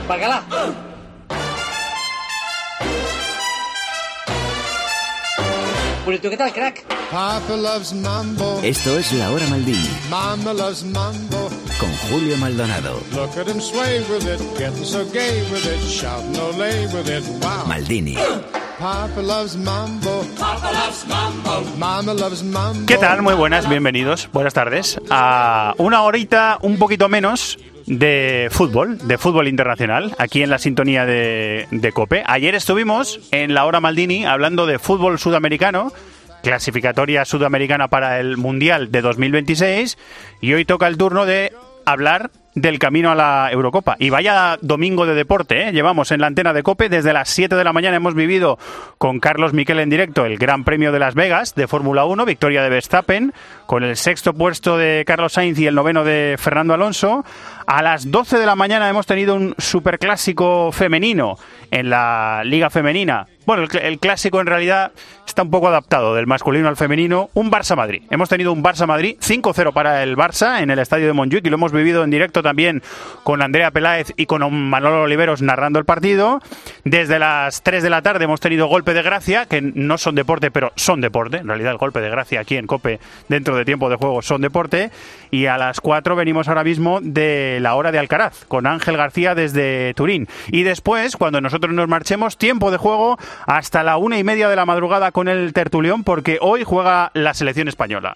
Bacalá. Bueno, ¿tú qué tal, crack? Papa loves mambo. Esto es La Hora Maldini. Mama loves mambo. Con Julio Maldonado. Look at him sway with it, getting so gay with it, shouting olé with it, wow. Maldini. Papa loves mambo. Papa loves mambo. Mama loves mambo. ¿Qué tal? Muy buenas, bienvenidos, buenas tardes a una horita un poquito menos de fútbol internacional, aquí en la sintonía de COPE. Ayer estuvimos en La Hora Maldini hablando de fútbol sudamericano, clasificatoria sudamericana para el Mundial de 2026, y hoy toca el turno de hablar del camino a la Eurocopa. Y vaya domingo de deporte, ¿eh? Llevamos en la antena de COPE desde las 7 de la mañana. Hemos vivido con Carlos Miquel en directo el Gran Premio de Las Vegas de Fórmula 1, victoria de Verstappen, con el sexto puesto de Carlos Sainz y el noveno de Fernando Alonso. A las 12 de la mañana hemos tenido un superclásico femenino en la Liga Femenina. Bueno, el clásico en realidad está un poco adaptado del masculino al femenino. Un Barça-Madrid. Hemos tenido un Barça-Madrid 5-0 para el Barça en el estadio de Montjuic, y lo hemos vivido en directo también con Andrea Peláez y con Manolo Oliveros narrando el partido. Desde las 3 de la tarde hemos tenido golpe de gracia, que no son deporte, pero son deporte. En realidad el golpe de gracia aquí en COPE dentro de tiempo de juego son deporte. Y a las 4 venimos ahora mismo de la hora de Alcaraz, con Ángel García desde Turín. Y después, cuando nosotros nos marchemos, tiempo de juego hasta la 1:30 de la madrugada con el tertulión, porque hoy juega la selección española.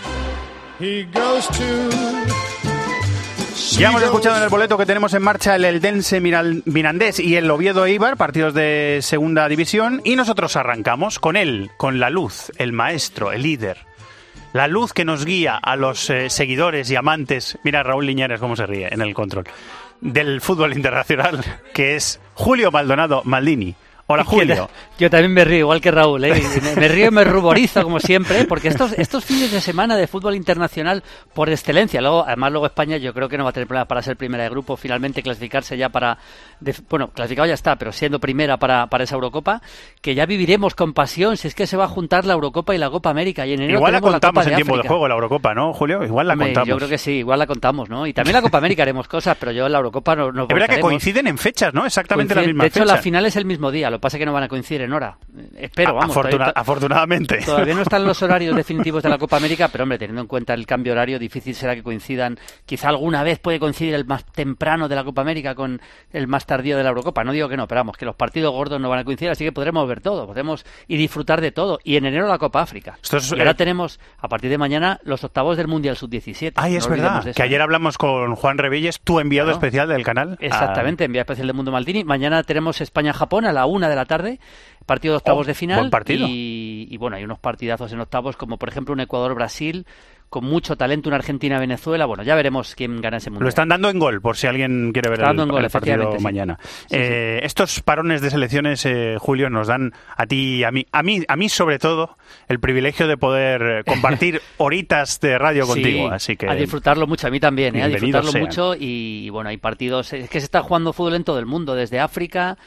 Ya hemos escuchado en el boleto que tenemos en marcha el Eldense Mirandés y el Oviedo Eibar, partidos de segunda división, y nosotros arrancamos con él, con la luz, el maestro, el líder. La luz que nos guía a los seguidores y amantes, mira Raúl Liñares cómo se ríe en el control, del fútbol internacional, que es Julio Maldonado Maldini. Hola, Julio. Yo también me río, igual que Raúl, ¿eh? Me río y me ruborizo, como siempre, porque estos fines de semana de fútbol internacional por excelencia, luego España yo creo que no va a tener problemas para ser primera de grupo, finalmente clasificarse ya clasificado ya está, pero siendo primera para esa Eurocopa, que ya viviremos con pasión, si es que se va a juntar la Eurocopa y la Copa América, y en enero igual la contamos en tiempo de juego la Eurocopa, ¿no, Julio? Igual la contamos. Yo creo que sí, igual la contamos, ¿no? Y también la Copa América haremos cosas, pero yo en la Eurocopa no es verdad que coinciden en fechas, ¿no? Exactamente la misma fecha. De hecho, la final es el mismo día, lo que pasa es que no van a coincidir en hora. Espero, vamos. Afortunadamente. Todavía no están los horarios definitivos de la Copa América, pero hombre, teniendo en cuenta el cambio horario, difícil será que coincidan. Quizá alguna vez puede coincidir el más temprano de la Copa América con el más tardío de la Eurocopa. No digo que no, pero vamos, que los partidos gordos no van a coincidir, así que podremos ver todo, podemos y disfrutar de todo. Y en enero la Copa África. Y ahora tenemos, a partir de mañana, los octavos del Mundial Sub-17. Ay, es verdad, que ayer hablamos con Juan Revilles, tu enviado especial del canal. Exactamente, enviado especial de Mundo Maldini. Mañana tenemos España-Japón a la 1 de la tarde. Partido de octavos de final. Buen partido. Y bueno, hay unos partidazos en octavos, como por ejemplo un Ecuador-Brasil, con mucho talento, una Argentina-Venezuela. Bueno, ya veremos quién gana ese mundial. Lo están dando en Gol, por si alguien quiere ver el partido mañana. Sí. Estos parones de selecciones, Julio, nos dan a ti y a mí sobre todo, el privilegio de poder compartir horitas de radio contigo. Así que a disfrutarlo mucho, a mí también, a disfrutarlo mucho. Y bueno, hay partidos, es que se está jugando fútbol en todo el mundo, desde África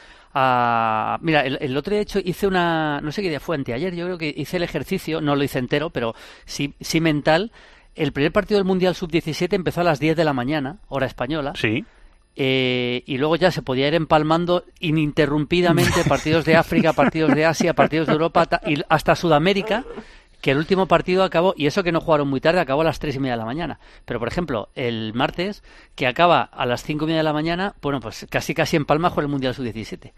mira, el otro día hice no sé qué día fue, anteayer, yo creo que hice el ejercicio, no lo hice entero, pero sí mental. El primer partido del Mundial Sub-17 empezó a las 10 de la mañana, hora española. Sí. Y luego ya se podía ir empalmando ininterrumpidamente partidos de África, partidos de Asia, partidos de Europa y hasta Sudamérica, que el último partido acabó, y eso que no jugaron muy tarde, acabó a las 3:30 de la mañana. Pero, por ejemplo, el martes, que acaba a las 5:30 de la mañana, bueno, pues casi en Palma con el Mundial Sub-17.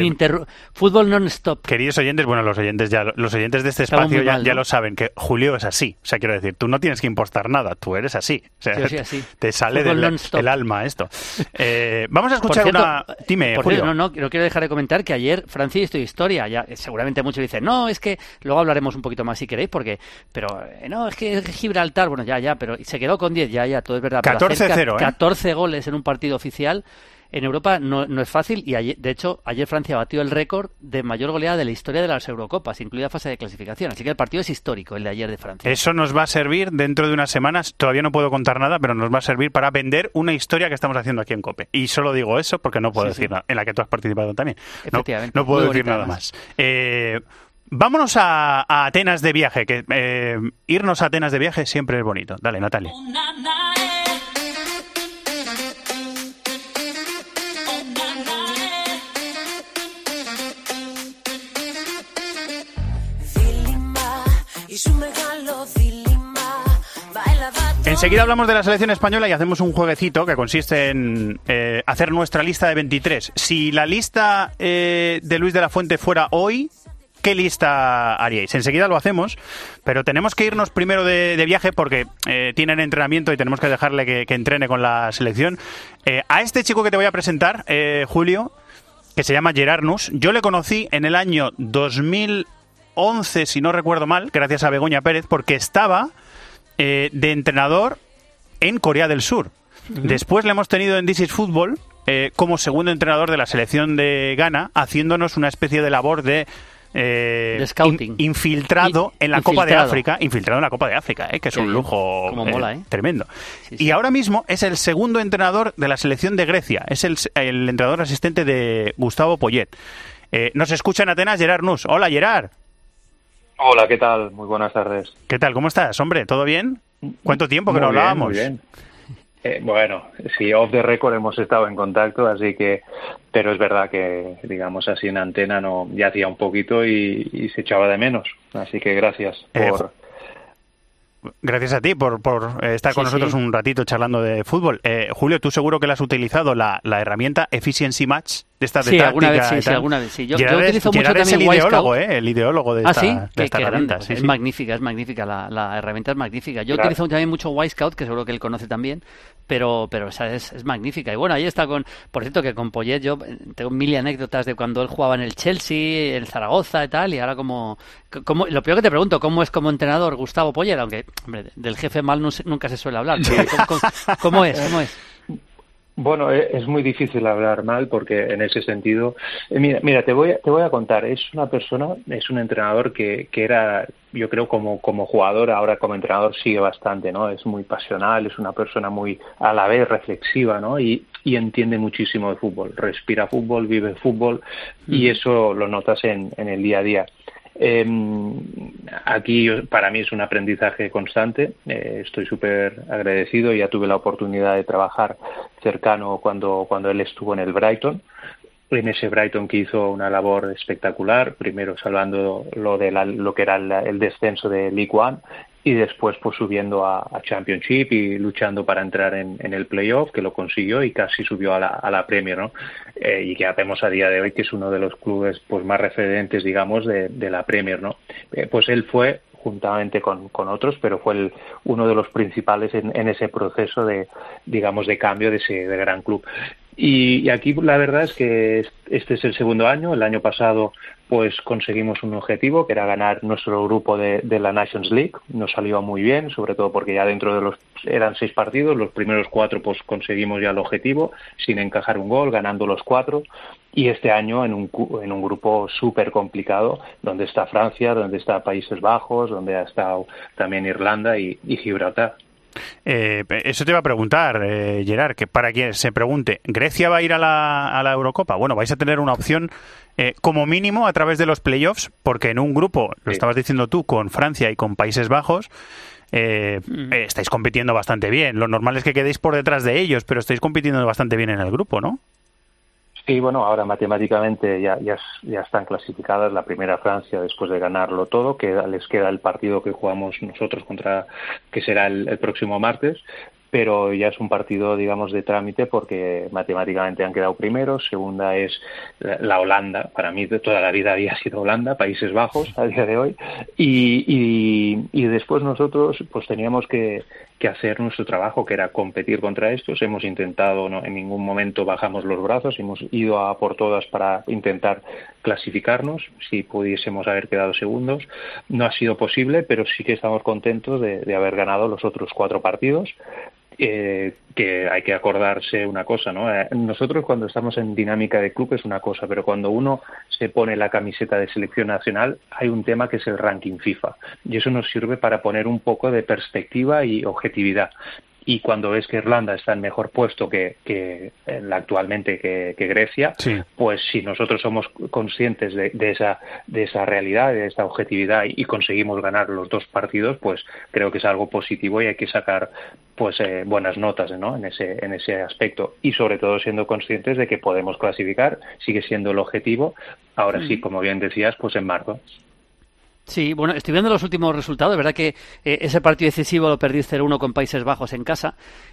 Fútbol non-stop. Queridos oyentes, bueno, los oyentes de este espacio ya lo saben, que Julio es así. O sea, quiero decir, tú no tienes que impostar nada, tú eres así. O sea, sí, así. Te sale del alma esto. Vamos a escuchar Dime, Julio. Julio. No quiero dejar de comentar que ayer Francia hizo historia. Ya, seguramente muchos dicen, no, es que luego hablaremos un poquito más si queréis, pero no, es que Gibraltar, bueno, ya, pero se quedó con 10, ya, todo es verdad. 14-0, 14 goles en un partido oficial en Europa no es fácil, y de hecho ayer Francia batió el récord de mayor goleada de la historia de las Eurocopas, incluida fase de clasificación, así que el partido es histórico, el de ayer de Francia. Eso nos va a servir dentro de unas semanas, todavía no puedo contar nada, pero nos va a servir para vender una historia que estamos haciendo aquí en COPE, y solo digo eso porque no puedo decir nada, en la que tú has participado también. Efectivamente. No puedo decir nada más. Vámonos a Atenas de viaje, que irnos a Atenas de viaje siempre es bonito. Dale, Natalia. Enseguida hablamos de la selección española y hacemos un jueguecito que consiste en hacer nuestra lista de 23. Si la lista de Luis de la Fuente fuera hoy, ¿qué lista haríais? Enseguida lo hacemos, pero tenemos que irnos primero de viaje porque tienen entrenamiento y tenemos que dejarle que entrene con la selección. A este chico que te voy a presentar, Julio, que se llama Gerard Nus, yo le conocí en el año 2011, si no recuerdo mal, gracias a Begoña Pérez, porque estaba de entrenador en Corea del Sur. Después le hemos tenido en This is Football como segundo entrenador de la selección de Ghana, haciéndonos una especie de labor de scouting. Infiltrado en la Copa de África, que es un lujo como mola, tremendo. Sí. Y ahora mismo es el segundo entrenador de la selección de Grecia, es el entrenador asistente de Gustavo Poyet. Nos escucha en Atenas Gerard Nus. Hola, Gerard. Hola, ¿qué tal? Muy buenas tardes. ¿Qué tal? ¿Cómo estás, hombre? ¿Todo bien? ¿Cuánto tiempo que no hablábamos? Muy bien. Bueno, sí, off the record hemos estado en contacto, así que, pero es verdad que, digamos así, en antena no, ya hacía un poquito y se echaba de menos. Así que gracias por... Gracias a ti por estar con nosotros un ratito charlando de fútbol. Julio, tú seguro que la has utilizado la herramienta Efficiency Match de estas de táctica. Alguna vez sí. Yo Gerard utilizo mucho Gerard también es el ideólogo de esta herramienta. Es magnífica, la herramienta es magnífica. Yo utilizo también mucho Wisecout, que seguro que él conoce también, pero esa es magnífica. Y bueno, ahí está por cierto, que con Poyet yo tengo mil anécdotas de cuando él jugaba en el Chelsea, el Zaragoza y tal, y ahora como lo peor que te pregunto, ¿cómo es como entrenador Gustavo Poyet? Aunque, hombre, del jefe mal nunca se suele hablar, pero ¿cómo es? Bueno, es muy difícil hablar mal porque en ese sentido, mira, te voy a contar, es un entrenador que era, yo creo, como jugador, ahora como entrenador sigue bastante, ¿no? Es muy pasional, es una persona muy a la vez reflexiva, ¿no? Y entiende muchísimo de fútbol, respira fútbol, vive fútbol y eso lo notas en el día a día. Aquí para mí es un aprendizaje constante, estoy súper agradecido, ya tuve la oportunidad de trabajar cercano cuando él estuvo en el Brighton, en ese Brighton que hizo una labor espectacular, primero salvando lo que era el descenso de League One y después pues subiendo a Championship y luchando para entrar en el playoff, que lo consiguió y casi subió a la Premier, ¿no? Y que hacemos a día de hoy que es uno de los clubes pues más referentes, digamos, de la Premier, ¿no? Pues él fue juntamente con otros, pero fue uno de los principales en ese proceso de cambio de ese gran club. Y aquí la verdad es que este es el segundo año. El año pasado pues conseguimos un objetivo que era ganar nuestro grupo de la Nations League. Nos salió muy bien, sobre todo porque ya dentro de eran 6 partidos, los primeros 4 pues conseguimos ya el objetivo sin encajar un gol, ganando los 4. Y este año en un grupo súper complicado, donde está Francia, donde está Países Bajos, donde ha estado también Irlanda y Gibraltar. Eso te iba a preguntar, Gerard, que para quien se pregunte, ¿Grecia va a ir a la Eurocopa? Bueno, vais a tener una opción como mínimo a través de los playoffs, porque en un grupo, lo estabas diciendo tú, con Francia y con Países Bajos, estáis compitiendo bastante bien. Lo normal es que quedéis por detrás de ellos, pero estáis compitiendo bastante bien en el grupo, ¿no? Sí, bueno, ahora matemáticamente ya están clasificadas. La primera Francia, después de ganarlo todo, que les queda el partido que jugamos nosotros que será el próximo martes, pero ya es un partido, digamos, de trámite porque matemáticamente han quedado primeros. Segunda es la Holanda, para mí de toda la vida había sido Holanda, Países Bajos a día de hoy, y después nosotros pues teníamos que hacer nuestro trabajo, que era competir contra estos. Hemos intentado, no, en ningún momento bajamos los brazos, hemos ido a por todas para intentar clasificarnos, si pudiésemos haber quedado segundos. No ha sido posible, pero sí que estamos contentos de haber ganado los otros 4 partidos. Que hay que acordarse una cosa, ¿no? Nosotros cuando estamos en dinámica de club es una cosa, pero cuando uno se pone la camiseta de selección nacional hay un tema que es el ranking FIFA y eso nos sirve para poner un poco de perspectiva y objetividad. Y cuando ves que Irlanda está en mejor puesto que actualmente que Grecia, sí, pues si nosotros somos conscientes de esa realidad, de esta objetividad y conseguimos ganar los 2 partidos, pues creo que es algo positivo y hay que sacar pues buenas notas, ¿no? en ese aspecto y sobre todo siendo conscientes de que podemos clasificar, sigue siendo el objetivo. Ahora sí, como bien decías, pues en marzo. Sí, bueno, estoy viendo los últimos resultados. Es verdad que ese partido decisivo lo perdiste 0-1 con Países Bajos en casa.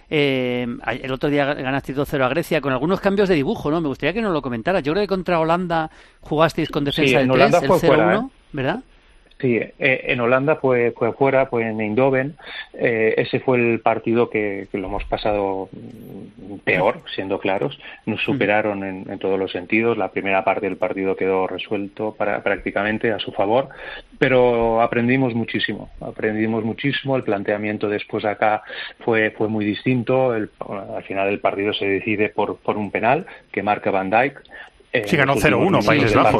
El otro día ganasteis 2-0 a Grecia con algunos cambios de dibujo, ¿no? Me gustaría que nos lo comentaras. Yo creo que contra Holanda jugasteis con defensa de 3, Holanda el fue 0-1, fuera, ¿verdad? Sí, en Holanda fue fuera, fue en Eindhoven. Ese fue el partido que lo hemos pasado peor, siendo claros. Nos superaron en todos los sentidos. La primera parte del partido quedó resuelto prácticamente a su favor, pero aprendimos muchísimo. El planteamiento después acá fue muy distinto. Al final el partido se decide por un penal que marca Van Dijk. Sí, ganó 0-1 Países Bajos.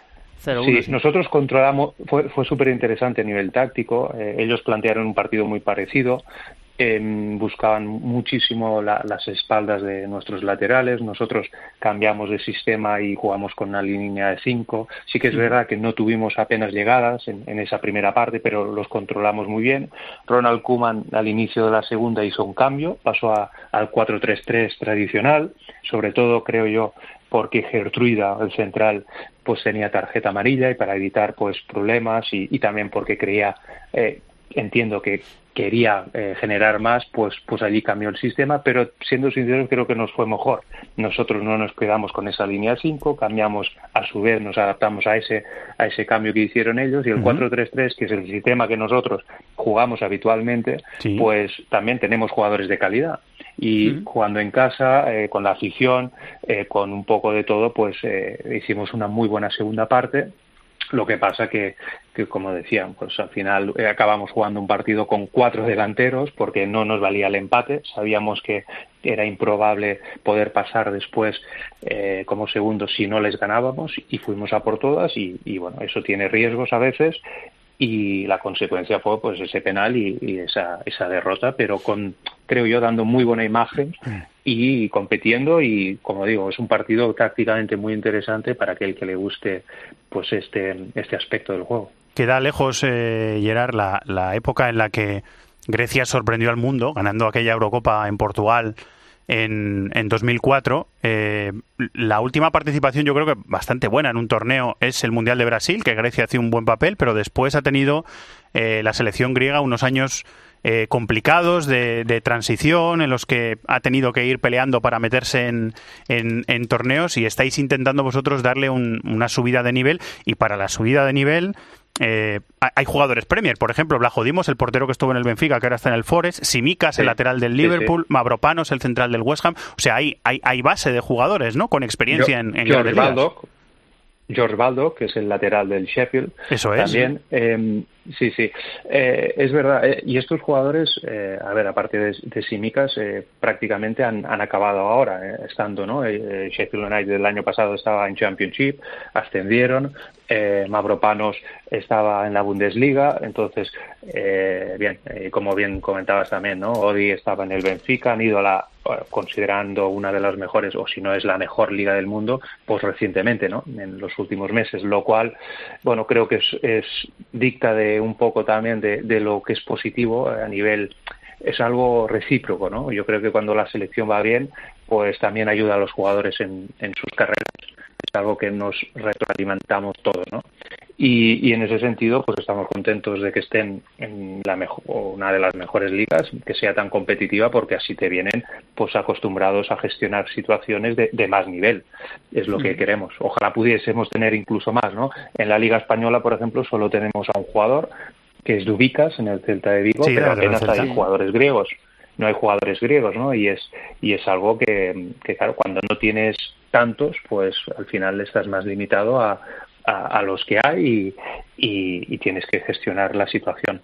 Sí, nosotros controlamos, fue súper interesante a nivel táctico. Ellos plantearon un partido muy parecido, buscaban muchísimo las espaldas de nuestros laterales. Nosotros cambiamos de sistema y jugamos con una línea de 5. Sí que es verdad que no tuvimos apenas llegadas en esa primera parte, pero los controlamos muy bien. Ronald Koeman al inicio de la segunda hizo un cambio, pasó al 4-3-3 tradicional, sobre todo creo yo porque Gertruida, el central, pues tenía tarjeta amarilla y para evitar pues problemas y también porque creía, entiendo que quería generar más, pues allí cambió el sistema, pero siendo sinceros creo que nos fue mejor. Nosotros no nos quedamos con esa línea 5, cambiamos a su vez, nos adaptamos a ese cambio que hicieron ellos y el 4-3-3, que es el sistema que nosotros jugamos habitualmente, pues también tenemos jugadores de calidad. Y jugando en casa, con la afición, con un poco de todo, pues hicimos una muy buena segunda parte. Lo que pasa que como decían, pues al final acabamos jugando un partido con 4 delanteros porque no nos valía el empate. Sabíamos que era improbable poder pasar después como segundos si no les ganábamos y fuimos a por todas y bueno, eso tiene riesgos a veces. Y la consecuencia fue pues ese penal y esa derrota, pero creo yo, dando muy buena imagen y compitiendo y, como digo, es un partido tácticamente muy interesante para aquel que le guste pues este aspecto del juego. Queda lejos, Gerard, la época en la que Grecia sorprendió al mundo ganando aquella Eurocopa en Portugal en 2004. La última participación, yo creo que bastante buena en un torneo, es el Mundial de Brasil, que Grecia hacía un buen papel, pero después ha tenido la selección griega unos años complicados de transición, en los que ha tenido que ir peleando para meterse en torneos, y estáis intentando vosotros darle una subida de nivel, y para la subida de nivel hay jugadores Premier, por ejemplo, Vlaho Dimos, el portero que estuvo en el Benfica, que ahora está en el Forest, Tsimikas, el lateral del Liverpool, Mavropanos, el central del West Ham. O sea, hay base de jugadores, ¿no?, con experiencia en grandes ligas. George Baldock, que es el lateral del Sheffield. Eso es. También, sí. Es verdad. Y estos jugadores, aparte de Tsimikas, prácticamente han acabado ahora, estando, ¿no? Sheffield United el año pasado estaba en Championship, ascendieron. Mavropanos estaba en la Bundesliga. Entonces, como bien comentabas también, ¿no? Odi estaba en el Benfica, han ido considerando una de las mejores, o si no es la mejor liga del mundo, pues recientemente, ¿no?, en los últimos meses, lo cual, bueno, creo que es dicta de un poco también de lo que es positivo a nivel, es algo recíproco, ¿no? Yo creo que cuando la selección va bien, pues también ayuda a los jugadores en sus carreras. Es algo que nos retroalimentamos todos, ¿no? Y en ese sentido, pues estamos contentos de que estén en una de las mejores ligas, que sea tan competitiva, porque así te vienen pues acostumbrados a gestionar situaciones de más nivel. Es lo que queremos. Ojalá pudiésemos tener incluso más, ¿no? En la Liga Española, por ejemplo, solo tenemos a un jugador, que es Dubicas, en el Celta de Vigo, pero apenas hay jugadores griegos. No hay jugadores griegos, ¿no? Y es algo que, claro, cuando no tienes tantos, pues al final estás más limitado a los que hay y tienes que gestionar la situación.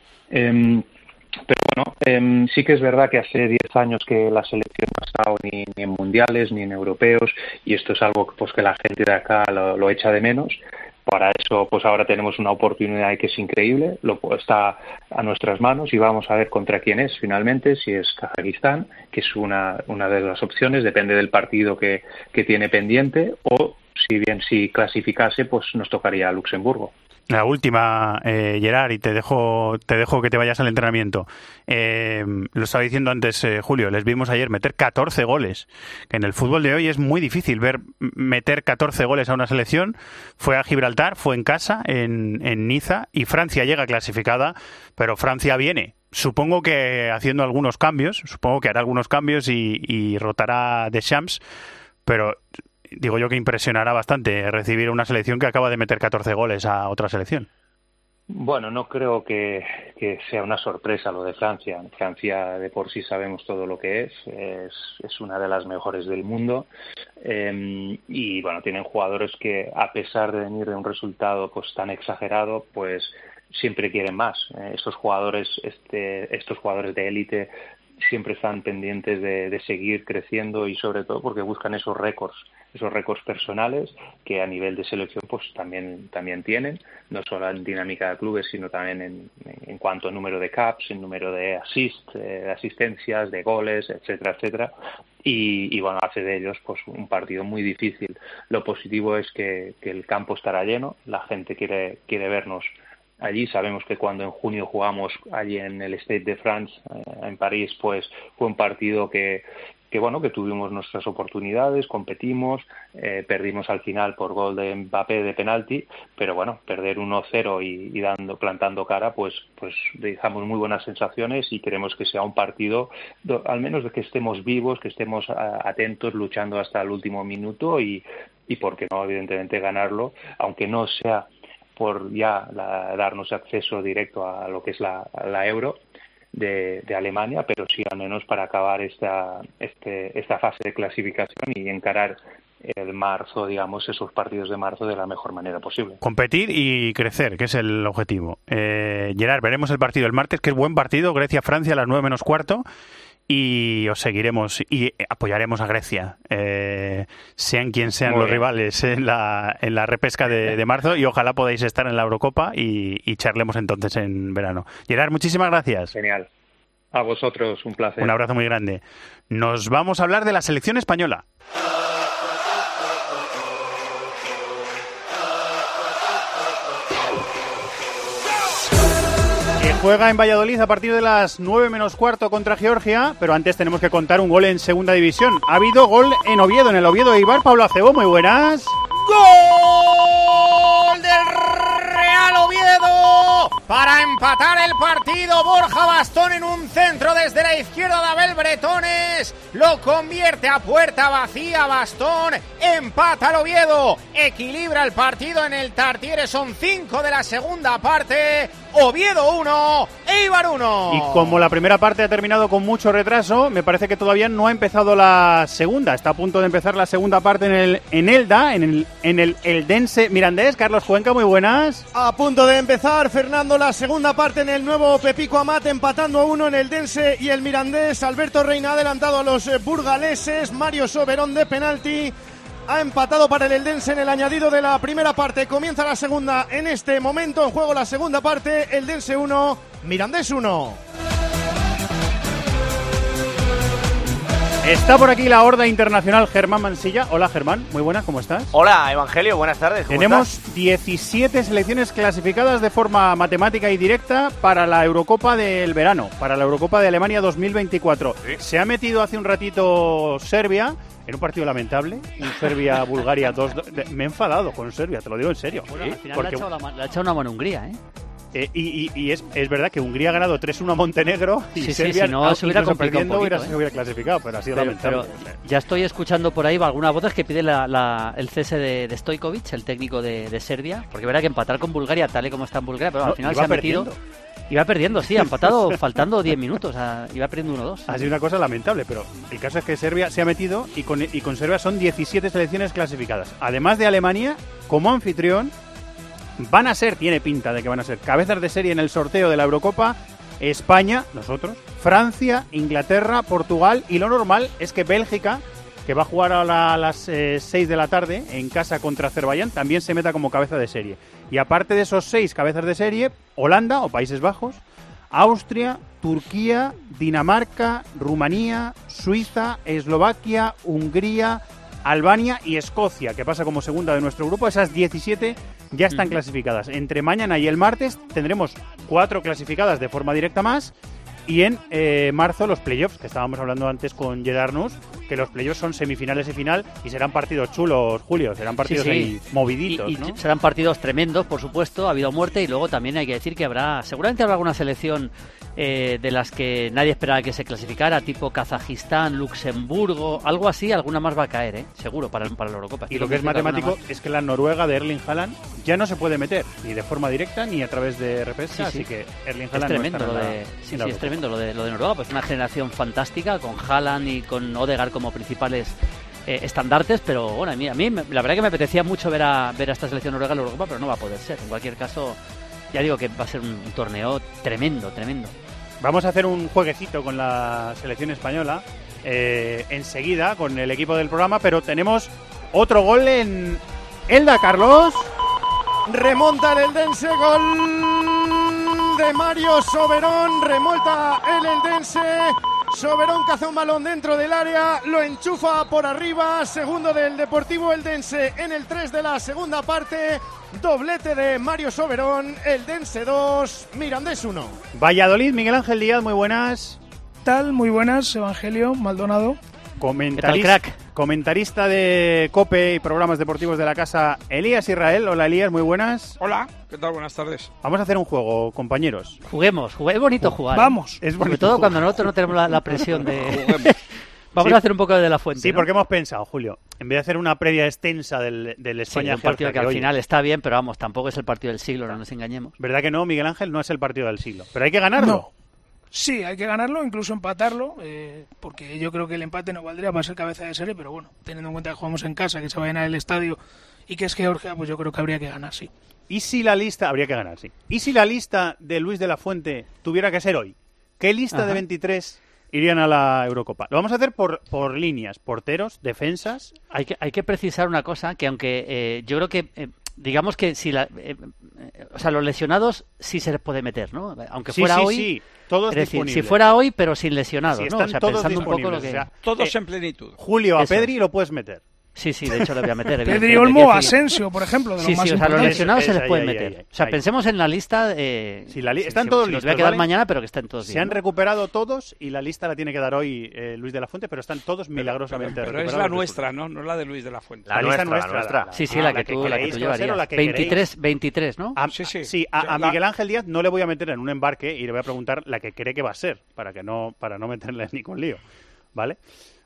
Pero bueno, sí que es verdad que hace 10 años que la selección no ha estado ni en mundiales ni en europeos, y esto es algo pues que la gente de acá lo echa de menos. Para eso, pues ahora tenemos una oportunidad que es increíble, está a nuestras manos y vamos a ver contra quién es finalmente, si es Kazajistán, que es una de las opciones, depende del partido que tiene pendiente, o si clasificase, pues nos tocaría Luxemburgo. La última, Gerard, y te dejo que te vayas al entrenamiento. Lo estaba diciendo antes, Julio, les vimos ayer meter 14 goles. Que en el fútbol de hoy es muy difícil ver meter 14 goles a una selección. Fue a Gibraltar, fue en casa, en Niza, y Francia llega clasificada, pero Francia viene. Supongo que haciendo algunos cambios, supongo que hará algunos cambios y rotará Deschamps, pero digo yo que impresionará bastante recibir una selección que acaba de meter 14 goles a otra selección. Bueno, no creo que sea una sorpresa lo de Francia. Francia de por sí sabemos todo lo que es una de las mejores del mundo, y bueno, tienen jugadores que, a pesar de venir de un resultado pues tan exagerado, pues siempre quieren más. Estos jugadores de élite siempre están pendientes de seguir creciendo, y sobre todo porque buscan esos récords personales que a nivel de selección pues también tienen, no solo en dinámica de clubes, sino también en cuanto a número de caps, en número de asistencias, de goles, etcétera, y bueno, hace de ellos pues un partido muy difícil. Lo positivo es que el campo estará lleno, la gente quiere vernos allí. Sabemos que cuando en junio jugamos allí en el Stade de France, en París, pues fue un partido que tuvimos nuestras oportunidades, competimos, perdimos al final por gol de Mbappé de penalti, pero bueno, perder 1-0 y plantando cara, pues dejamos muy buenas sensaciones, y queremos que sea un partido, al menos de que estemos vivos, que estemos atentos, luchando hasta el último minuto, y por qué no, evidentemente, ganarlo, aunque no sea por ya darnos acceso directo a lo que es la Euro de Alemania, pero sí al menos para acabar esta fase de clasificación y encarar el marzo, digamos, esos partidos de marzo de la mejor manera posible. Competir y crecer, que es el objetivo. Gerard, veremos el partido el martes, que es buen partido, Grecia-Francia a las 9:15, y os seguiremos y apoyaremos a Grecia, sean quien sean los rivales en la repesca de marzo, y ojalá podáis estar en la Eurocopa y charlemos entonces en verano. Gerard, muchísimas gracias. Genial. A vosotros, un placer. Un abrazo muy grande. Nos vamos a hablar de la selección española. Juega en Valladolid a partir de las 9:15 contra Georgia, pero antes tenemos que contar un gol en segunda división. Ha habido gol en Oviedo, en el Oviedo de Eibar. Pablo Acebo, muy buenas. ¡Gol del Real Oviedo! Para empatar el partido, Borja Bastón en un centro desde la izquierda de Abel Bretones. Lo convierte a puerta vacía Bastón. Empata el Oviedo. Equilibra el partido en el Tartiere. Son 5 de la segunda parte. Oviedo 1, Eibar 1. Y como la primera parte ha terminado con mucho retraso, me parece que todavía no ha empezado la segunda. Está a punto de empezar la segunda parte en el Eldense Mirandés. Carlos Cuenca, muy buenas. A punto de empezar, Fernando, la segunda parte en el nuevo Pepico Amat, empatando a 1 en el Eldense y el Mirandés. Alberto Reina ha adelantado a los burgaleses. Mario Soberón de penalti ha empatado para el Eldense en el añadido de la primera parte. Comienza la segunda en este momento. En juego la segunda parte. Eldense 1, Mirandés 1. Está por aquí la horda internacional Germán Mansilla. Hola Germán, muy buenas, ¿cómo estás? Hola Evangelio, buenas tardes. ¿Cómo Tenemos estás? 17 selecciones clasificadas de forma matemática y directa para la Eurocopa del verano, para la Eurocopa de Alemania 2024. Sí. Se ha metido hace un ratito Serbia en un partido lamentable, un Serbia-Bulgaria 2-2. Me he enfadado con Serbia, te lo digo en serio. Bueno, al final porque le ha echado una mano a Hungría, ¿eh? Y es verdad que Hungría ha ganado 3-1 a Montenegro y Serbia, si no se hubiera complicado un poquito, se hubiera clasificado, pero ha sido lamentable. Pero ya estoy escuchando por ahí algunas voces que piden el cese de Stojkovic, el técnico de Serbia, porque verá que empatar con Bulgaria, tal y como está en Bulgaria, pero al final se ha metido... Iba perdiendo, sí, ha empatado faltando 10 minutos, o sea, iba perdiendo 1-2. Ha sido una cosa lamentable, pero el caso es que Serbia se ha metido y con Serbia son 17 selecciones clasificadas. Además de Alemania, como anfitrión, van a ser, tiene pinta de que van a ser cabezas de serie en el sorteo de la Eurocopa, España, nosotros, Francia, Inglaterra, Portugal, y lo normal es que Bélgica, que va a jugar a las 6 de la tarde en casa contra Azerbaiyán, también se meta como cabeza de serie. Y aparte de esos 6 cabezas de serie, Holanda o Países Bajos, Austria, Turquía, Dinamarca, Rumanía, Suiza, Eslovaquia, Hungría, Albania y Escocia, que pasa como segunda de nuestro grupo. Esas 17 ya están clasificadas. Entre mañana y el martes tendremos 4 clasificadas de forma directa más. Y en marzo los playoffs, que estábamos hablando antes con Yedarnus, que los playoffs son semifinales y final y serán partidos chulos, Julio, serán partidos ahí moviditos, y ¿no? Serán partidos tremendos, por supuesto, ha habido muerte y luego también hay que decir que seguramente habrá alguna selección de las que nadie esperaba que se clasificara, tipo Kazajistán, Luxemburgo, algo así, alguna más va a caer, seguro, para la Eurocopa. Y lo que es matemático es que la Noruega de Erling Haaland ya no se puede meter, ni de forma directa ni a través de repesca, así que Erling Haaland es tremendo no está es tremendo lo de Noruega, pues una generación fantástica con Haaland y con Odegaard como principales estandartes, pero bueno, a mí la verdad que me apetecía mucho ver a esta selección noruega en la Eurocopa, pero no va a poder ser. En cualquier caso, ya digo que va a ser un torneo tremendo. Vamos a hacer un jueguecito con la selección española enseguida con el equipo del programa, pero tenemos otro gol en Elda, Carlos. Remonta el Eldense, gol de Mario Soberón, remonta el Eldense. Soberón caza un balón dentro del área, lo enchufa por arriba, segundo del Deportivo Eldense en el 3 de la segunda parte, doblete de Mario Soberón, Eldense 2, Mirandés 1. Valladolid, Miguel Ángel Díaz, muy buenas. ¿Qué tal? Muy buenas, Evangelio Maldonado. Comentarista de COPE y programas deportivos de la casa, Elías Israel. Hola Elías, muy buenas. Hola, ¿qué tal? Buenas tardes. Vamos a hacer un juego, compañeros. Juguemos, es bonito jugar. Vamos. Es sobre bonito todo jugar. cuando nosotros no tenemos la presión de... Vamos a hacer un poco de la fuente. Sí, ¿no? porque hemos pensado, Julio, en vez de hacer una previa extensa del España, un partido que al final está bien, pero vamos, tampoco es el partido del siglo, no nos engañemos. ¿Verdad que no, Miguel Ángel? No es el partido del siglo, pero hay que ganarlo. No. Sí, hay que ganarlo, incluso empatarlo, porque yo creo que el empate no valdría para ser cabeza de serie, pero bueno, teniendo en cuenta que jugamos en casa, que se va a llenar el estadio y que es Georgia, pues yo creo que habría que ganar, sí. ¿Y si la lista, habría que ganar, sí? ¿Y si la lista de Luis de la Fuente tuviera que ser hoy? ¿Qué lista de 23 irían a la Eurocopa? Lo vamos a hacer por líneas, porteros, defensas. Hay que precisar una cosa, que aunque yo creo que... digamos que si los lesionados sí se les puede meter, ¿no? Aunque fuera hoy... Sí, todos es decir, disponibles. si fuera hoy, pero sin lesionados, si ¿no? están todos pensando un poco lo que... Todos en plenitud. Julio, a Pedri lo puedes meter. Sí, de hecho lo voy a meter. Pedri, Olmo, Asensio, por ejemplo, de los más importantes. Los lesionados se les pueden meter. Pensemos en la lista. Están todos listos. Los voy a quedar mañana, pero que estén todos bien. Se han recuperado todos y la lista la tiene que dar hoy Luis de la Fuente, pero están todos milagrosamente recuperados. Pero es la nuestra, ¿no? No la de Luis de la Fuente. La lista nuestra. Sí, la que tú llevarías. 23, ¿no? Sí, a Miguel Ángel Díaz no le voy a meter en un embarque y le voy a preguntar la que cree que va a ser, para no meterle ni con lío, ¿vale?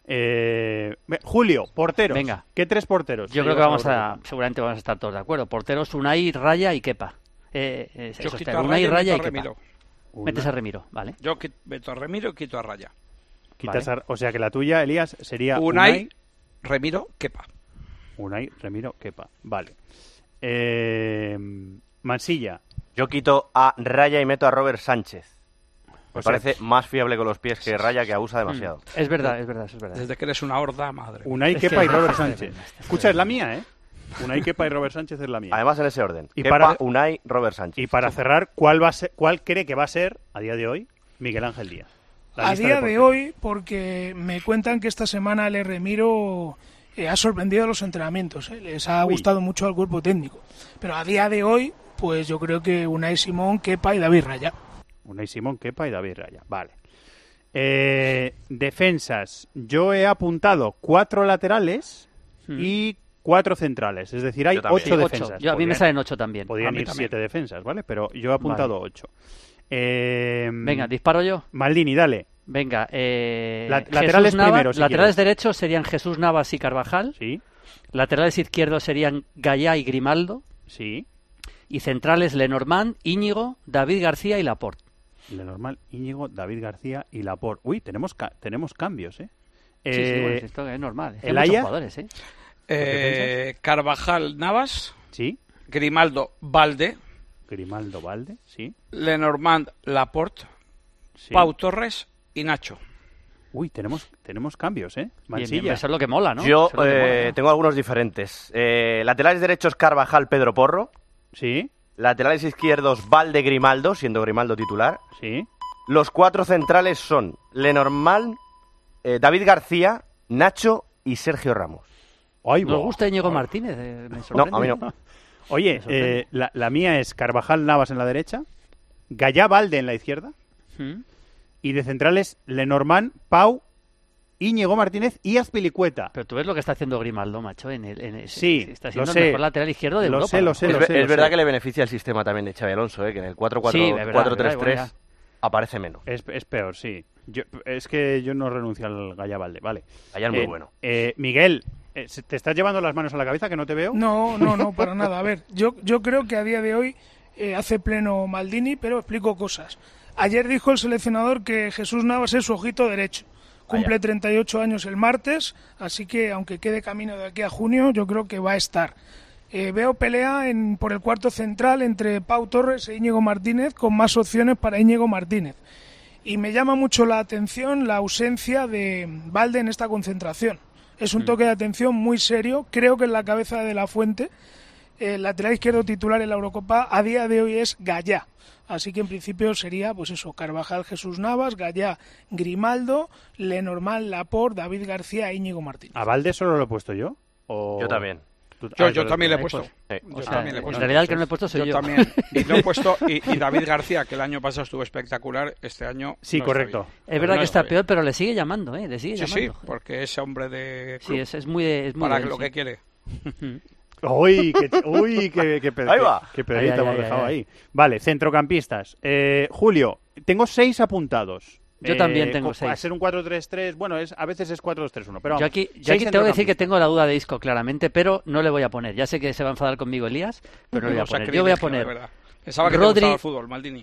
Julio, porteros. Venga. ¿Qué 3 porteros? Yo creo que seguramente vamos a estar todos de acuerdo. Porteros, Unai, Raya y Kepa. Yo quito a Unai, Raya y Remiro. Kepa. Metes a Remiro, ¿vale? Yo meto a Remiro y quito a Raya. O sea que la tuya, Elías, sería Unai, Remiro, Kepa. Unai, Remiro, Kepa. Vale. Mansilla. Yo quito a Raya y meto a Robert Sánchez. Me parece más fiable con los pies que Raya, que abusa demasiado. Es verdad. Desde que eres una horda, madre. Unai, Kepa y Robert Sánchez. Escucha, es la mía, ¿eh? Unai, Kepa y Robert Sánchez es la mía. Además en ese orden. Y Kepa, Unai, Robert Sánchez. Y para cerrar, ¿cuál cree que va a ser, a día de hoy, Miguel Ángel Díaz? A día de hoy, porque me cuentan que esta semana el Remiro ha sorprendido a los entrenamientos. Les ha gustado mucho al cuerpo técnico. Pero a día de hoy, pues yo creo que Unai Simón, Kepa y David Raya. Unai Simón, Kepa y David Raya. Vale. Defensas. Yo he apuntado 4 laterales y 4 centrales. Es decir, hay 8 defensas. A mí me salen 8 también. Podrían ir 7 defensas, ¿vale? Pero yo he apuntado 8. Venga, disparo yo. Maldini, dale. Venga. Laterales primero, si laterales quieres. derechos serían Jesús Navas y Carvajal. Sí. Laterales izquierdos serían Gallá y Grimaldo. Sí. Y centrales Lenormand, Íñigo, David García y Laporte. Lenormand, Íñigo, David García y Laporte. Uy, tenemos cambios, ¿eh? Sí, bueno, esto es normal. ¿El Hay muchos Haya? jugadores, ¿eh? Carvajal, Navas. Sí. Grimaldo, Valde. Grimaldo, Valde, sí. Lenormand, Laporte. Sí. Pau Torres y Nacho. Uy, tenemos cambios, ¿eh? Mansilla. Bien, eso es lo que mola, ¿no? Yo tengo algunos diferentes. Laterales derechos, Carvajal, Pedro Porro. Sí. Laterales izquierdos, Valde, Grimaldo, siendo Grimaldo titular. Sí. Los 4 centrales son Lenormand, David García, Nacho y Sergio Ramos. ¿Nos gusta Íñigo Martínez? Me No, sorprende. a mí no. Oye, la mía es Carvajal Navas en la derecha, Gallá Balde en la izquierda, y de centrales Lenormand, Pau, Íñigo Martínez y Azpilicueta. Pero tú ves lo que está haciendo Grimaldo, macho. Sí, está siendo lo sé. el mejor lateral izquierdo de Europa. Lo sé. Es verdad que le beneficia el sistema también de Xabi Alonso, que en el 4-4-3-3 aparece menos. Es peor, sí. Es que yo no renuncio al Gallá Balde, vale. Gallá es muy bueno. Miguel, ¿te estás llevando las manos a la cabeza que no te veo? No, para nada. A ver, yo creo que a día de hoy hace pleno Maldini, pero explico cosas. Ayer dijo el seleccionador que Jesús Navas es su ojito derecho. Cumple 38 años el martes, así que aunque quede camino de aquí a junio, yo creo que va a estar. Veo pelea por el cuarto central entre Pau Torres e Íñigo Martínez, con más opciones para Íñigo Martínez. Y me llama mucho la atención la ausencia de Balde en esta concentración. Es un toque de atención muy serio, creo que en la cabeza de La Fuente. El lateral izquierdo titular en la Eurocopa a día de hoy es Gallá. Así que en principio sería, pues eso, Carvajal, Jesús Navas, Gallá, Grimaldo, Lenormand, Laporte, David García e Íñigo Martínez. ¿A Balde solo lo he puesto yo? ¿O... Yo también. Yo también le he puesto. En realidad el que no le he puesto soy yo. También. Y lo he puesto, y David García, que el año pasado estuvo espectacular, este año sí, correcto. Es verdad que está peor, pero le sigue llamando, le sigue llamando. Sí, porque ese hombre de club, sí, es muy para bien, lo que quiere. Uy, qué pedrita hemos dejado ahí. Vale, centrocampistas. Julio, tengo 6 apuntados. Yo también tengo 6. A ser un 4-3-3, bueno, a veces es 4-2-3-1. Pero yo aquí tengo que decir que tengo la duda de Isco, claramente, pero no le voy a poner. Ya sé que se va a enfadar conmigo Elías, pero no le voy a poner. Yo voy a poner Pensaba que te gustaba el fútbol, Maldini.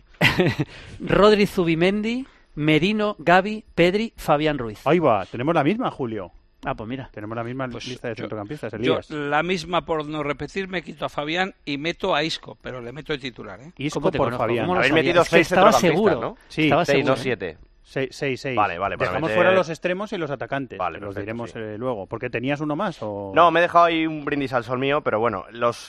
Rodri, Zubimendi, Merino, Gavi, Pedri, Fabián Ruiz. Ahí va, tenemos la misma, Julio. Ah, pues mira. Tenemos la misma lista de centrocampistas, Elías. Yo, la misma, por no repetir, me quito a Fabián y meto a Isco, pero le meto de titular, ¿eh? Isco por Fabián. Habéis metido 6 centrocampistas, ¿no? Sí, estaba 6, seguro. no 7. 6. Vale. Dejamos fuera los extremos y los atacantes. Vale, los perfecto, diremos luego. ¿Porque tenías uno más? ¿O? No, me he dejado ahí un brindis al sol mío, pero bueno, los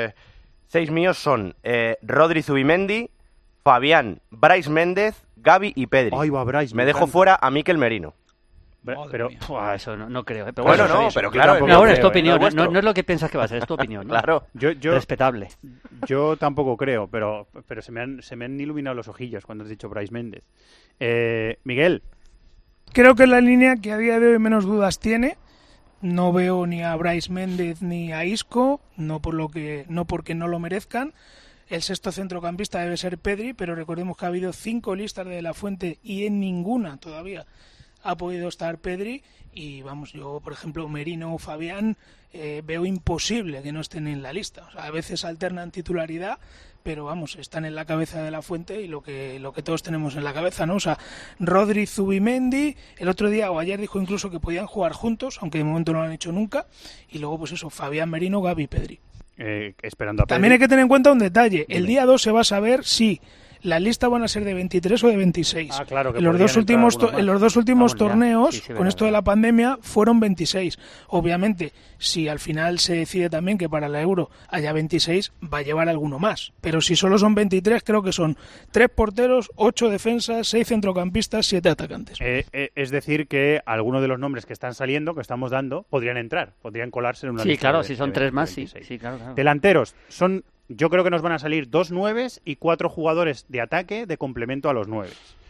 6 míos son Rodri, Zubimendi, Fabián, Brais Méndez, Gavi y Pedri. Ahí va, Brais. Me dejo fuera a Mikel Merino. Pero eso no creo. Pero bueno, pero claro. No, es tu opinión. No es lo que piensas que va a ser, es tu opinión. ¿no? Claro. Respetable. Yo tampoco creo, pero se me han iluminado los ojillos cuando has dicho Brais Méndez. Miguel. Creo que es la línea que a día de hoy menos dudas tiene. No veo ni a Brais Méndez ni a Isco, no porque no lo merezcan. El sexto centrocampista debe ser Pedri, pero recordemos que ha habido 5 listas de La Fuente y en ninguna todavía ha podido estar Pedri. Y vamos, yo por ejemplo Merino o Fabián veo imposible que no estén en la lista. O sea, a veces alternan titularidad, pero vamos, están en la cabeza de La Fuente y lo que todos tenemos en la cabeza, ¿no? O sea, Rodri, Zubimendi, el otro día o ayer dijo incluso que podían jugar juntos, aunque de momento no lo han hecho nunca, y luego pues eso, Fabián, Merino, Gavi, Pedri. Esperando a Pedri. También hay que tener en cuenta un detalle, el día 2 se va a saber si las listas van a ser de 23 o de 26. Ah, claro, que en los dos últimos torneos, con esto de la pandemia, fueron 26. Obviamente, si al final se decide también que para la Euro haya 26, va a llevar alguno más. Pero si solo son 23, creo que son 3 porteros, 8 defensas, 6 centrocampistas, 7 atacantes. Es decir, que algunos de los nombres que están saliendo, que estamos dando, podrían entrar, podrían colarse en una lista. Sí, claro, si son 3 más, sí, claro. Delanteros, yo creo que nos van a salir 2 9s y 4 jugadores de ataque de complemento a los 9.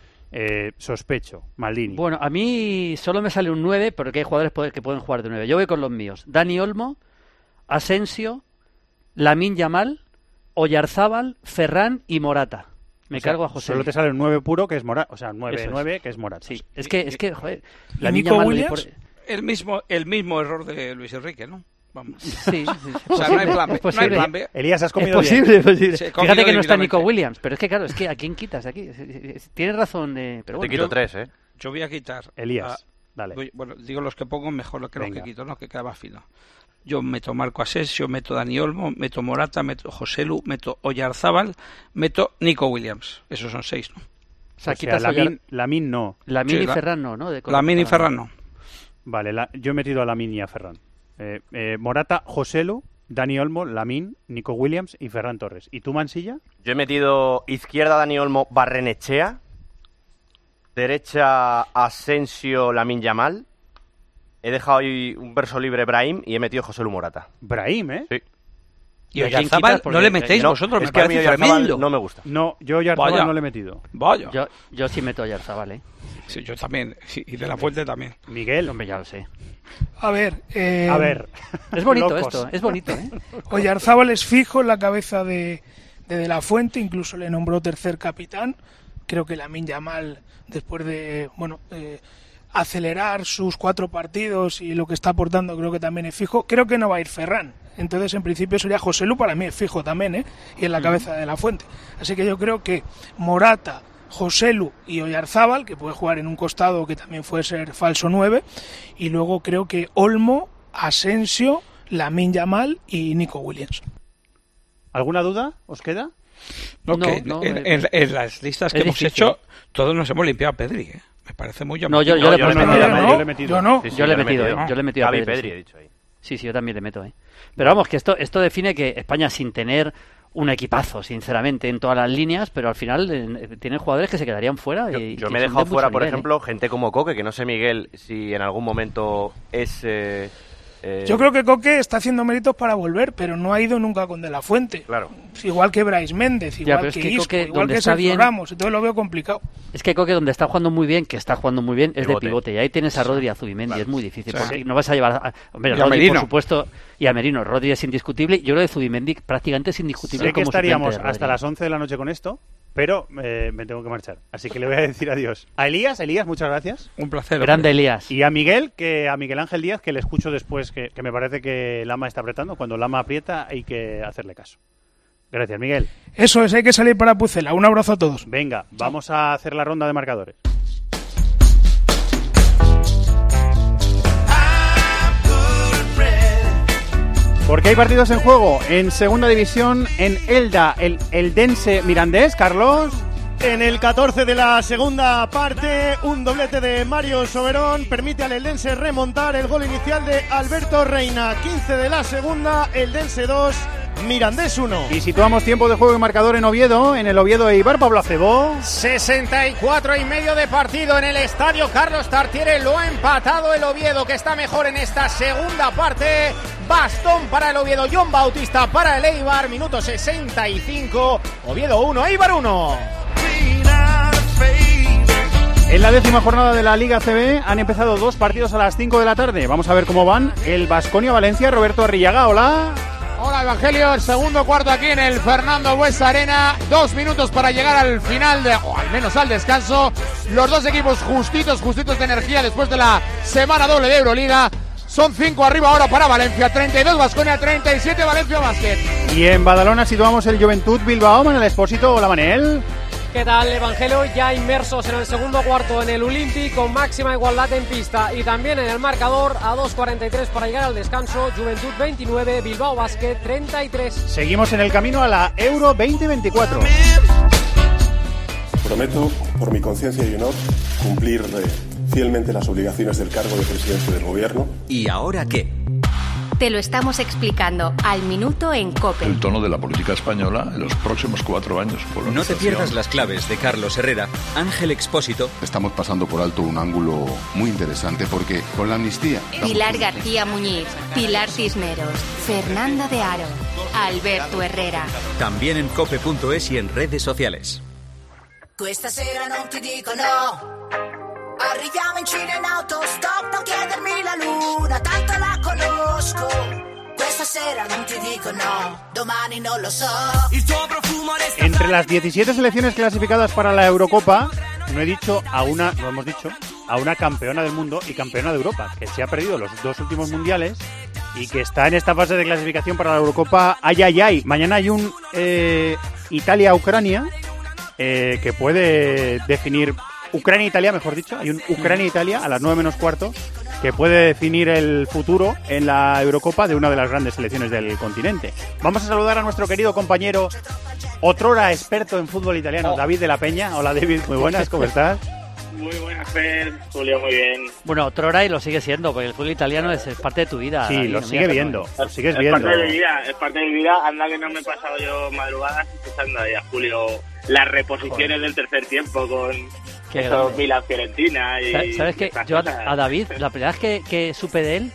Sospecho, Maldini. Bueno, a mí solo me sale un 9 porque hay jugadores que pueden jugar de 9. Yo voy con los míos. Dani Olmo, Asensio, Lamine Yamal, Oyarzábal, Ferran y Morata. Me cargo a José. Solo te sale un 9 puro que es Morata, o sea, 9 que es Morata. Sí, es que joder. Lamine Yamal el mismo error de Luis Enrique, ¿no? Vamos. Sí. O sea, no hay plan B. No hay plan B. Elías, has comido es posible. Sí, fíjate que no está Nico Williams, pero es que claro, ¿a quién quitas de aquí? Tienes razón. Pero te quito 3, ¿eh? Yo voy a quitar. Elías, dale. Bueno, digo los que pongo mejor los que quito, ¿no? Que queda más fino. Yo meto Marco Asensio, meto Dani Olmo, meto Morata, meto Joselu, meto Oyarzábal, meto Nico Williams. Esos son 6, ¿no? O sea, quitas Lamine no. Lamine y Ferran no, ¿no? Lamine y Ferran no. Vale, yo he metido a Lamine y a Ferran. Morata, Joselu, Dani Olmo, Lamine, Nico Williams y Ferran Torres. ¿Y tú, Mansilla? Yo he metido izquierda Dani Olmo, Barrenechea, derecha Asensio, Lamine Yamal. He dejado ahí un verso libre Brahim y he metido Joselu Morata. Brahim, ¿eh? Sí. Y Oyarzábal no le metéis vosotros, es me que a mí parece Oyarzábal tremendo. no me gusta. No, yo Oyarzábal Vaya. no le he metido. Vaya. Yo sí meto a Oyarzábal, ¿eh? Sí, yo también. Sí, y de la Fuente también. Miguel. Hombre, ya lo sé. A ver. A ver. Es bonito Locos. esto, es bonito, ¿eh? Oyarzábal es fijo en la cabeza de la Fuente, incluso le nombró tercer capitán. Creo que Lamine Yamal, después de acelerar sus 4 partidos y lo que está aportando, creo que también es fijo. Creo que no va a ir Ferran. Entonces, en principio sería Joselu, para mí es fijo también, ¿eh? Y en la cabeza de la Fuente. Así que yo creo que Morata, Joselu y Oyarzábal, que puede jugar en un costado que también puede ser falso 9, y luego creo que Olmo, Asensio, Lamine Yamal y Nico Williams. ¿Alguna duda os queda? En las listas que hemos hecho, todos nos hemos limpiado a Pedri, ¿eh? Me parece muy llamativo. No, yo le he metido. Yo no. Yo le he metido, yo le he metido a Pedri, Pedri. he dicho ahí. Sí, yo también le meto, ¿eh? Pero vamos, que esto define que España, sin tener un equipazo, sinceramente, en todas las líneas, pero al final tienen jugadores que se quedarían fuera. Yo me he dejado fuera, por ejemplo, gente como Coque, que no sé, Miguel, si en algún momento es... Yo creo que Coque está haciendo méritos para volver, pero no ha ido nunca con De La Fuente. Claro. Igual que Brais Méndez, igual que Isco, Coque, igual que Sergio Ramos, entonces lo veo complicado. Es que Coque, donde está jugando muy bien, es pivote. de pivote, y ahí tienes a Rodri y a Zubimendi, es muy difícil, Sí. porque no vas a llevar hombre, Y a Rodri, Merino. por supuesto, y a Merino. Rodri es indiscutible, yo creo que Zubimendi prácticamente es indiscutible. Sé que como estaríamos suplente de hasta Rodri. las 11 de la noche con esto, pero me tengo que marchar. Así que le voy a decir adiós. A Elías, muchas gracias. Un placer. Grande Elías. Y a Miguel, a Miguel Ángel Díaz, que le escucho después, que me parece que Lama está apretando. Cuando Lama aprieta hay que hacerle caso. Gracias, Miguel. Eso es, hay que salir para Pucela. Un abrazo a todos. Venga, vamos a hacer la ronda de marcadores. Porque hay partidos en juego. En segunda división, en Elda, el Eldense Mirandés, Carlos. En el 14 de la segunda parte, un doblete de Mario Soberón permite al Eldense remontar el gol inicial de Alberto Reina. 15 de la segunda, Eldense 2, Mirandés 1. Y situamos tiempo de juego y marcador en Oviedo, en el Oviedo Eibar, Pablo Acebó. 64 y medio de partido en el estadio Carlos Tartiere. Lo ha empatado el Oviedo, que está mejor en esta segunda parte. Bastón para el Oviedo, John Bautista para el Eibar. Minuto 65, Oviedo 1, Eibar 1. En la 10ª jornada de la Liga CB han empezado 2 partidos a las 5 de la tarde. Vamos a ver cómo van. El Baskonia-Valencia, Roberto Arrillaga, hola. Hola Evangelio, el segundo cuarto aquí en el Fernando Buesa Arena. 2 minutos para llegar al final, o al menos al descanso. Los dos equipos justitos de energía después de la semana doble de Euroliga. Son 5 arriba ahora para Valencia, 32 Baskonia, 37 Valencia Basket. Y en Badalona situamos el Juventud Bilbao, Manel Expósito, hola Manel. ¿Qué tal, Evangelio? Ya inmersos en el segundo cuarto en el Olimpi, con máxima igualdad en pista y también en el marcador, a 2:43 para llegar al descanso. Juventud 29, Bilbao Basket 33. Seguimos en el camino a la Euro 2024. Prometo, por mi conciencia y honor, cumplir fielmente las obligaciones del cargo de presidente del gobierno. ¿Y ahora qué? Te lo estamos explicando al minuto en COPE. El tono de la política española en los próximos 4 años. No te pierdas las claves de Carlos Herrera, Ángel Expósito. Estamos pasando por alto un ángulo muy interesante porque con la amnistía... Pilar García Muñiz, Pilar Cisneros, Fernando de Aro, Alberto Herrera. También en cope.es y en redes sociales. Questa sera non ti dico no. Arriviamo in Cina in autostop, non chiedermi la luna, tanto la conosco. Questa sera non ti dico no, domani non lo so. Il tuo profumo resta. Entre las 17 selecciones clasificadas para la Eurocopa, no he dicho a una, no hemos dicho, a una campeona del mundo y campeona de Europa, que se ha perdido los 2 últimos mundiales y que está en esta fase de clasificación para la Eurocopa. Ay. Mañana hay un Italia-Ucrania que puede definir... Ucrania-Italia, mejor dicho. Hay un Ucrania-Italia a las 9 menos cuarto que puede definir el futuro en la Eurocopa de una de las grandes selecciones del continente. Vamos a saludar a nuestro querido compañero, otrora experto en fútbol italiano, David de la Peña. Hola David, muy buenas, ¿cómo estás? Muy buenas, Fer, Julio, muy bien. Bueno, otrora y lo sigue siendo, porque el fútbol italiano es parte de tu vida. Sí, David, lo sigue viendo, lo sigues es viendo. Es parte de mi vida, anda que no me he pasado yo madrugadas escuchando ahí a Julio las reposiciones del tercer tiempo con esos Milan Fiorentina y... ¿Sabes qué? Yo a David, la primera vez que supe de él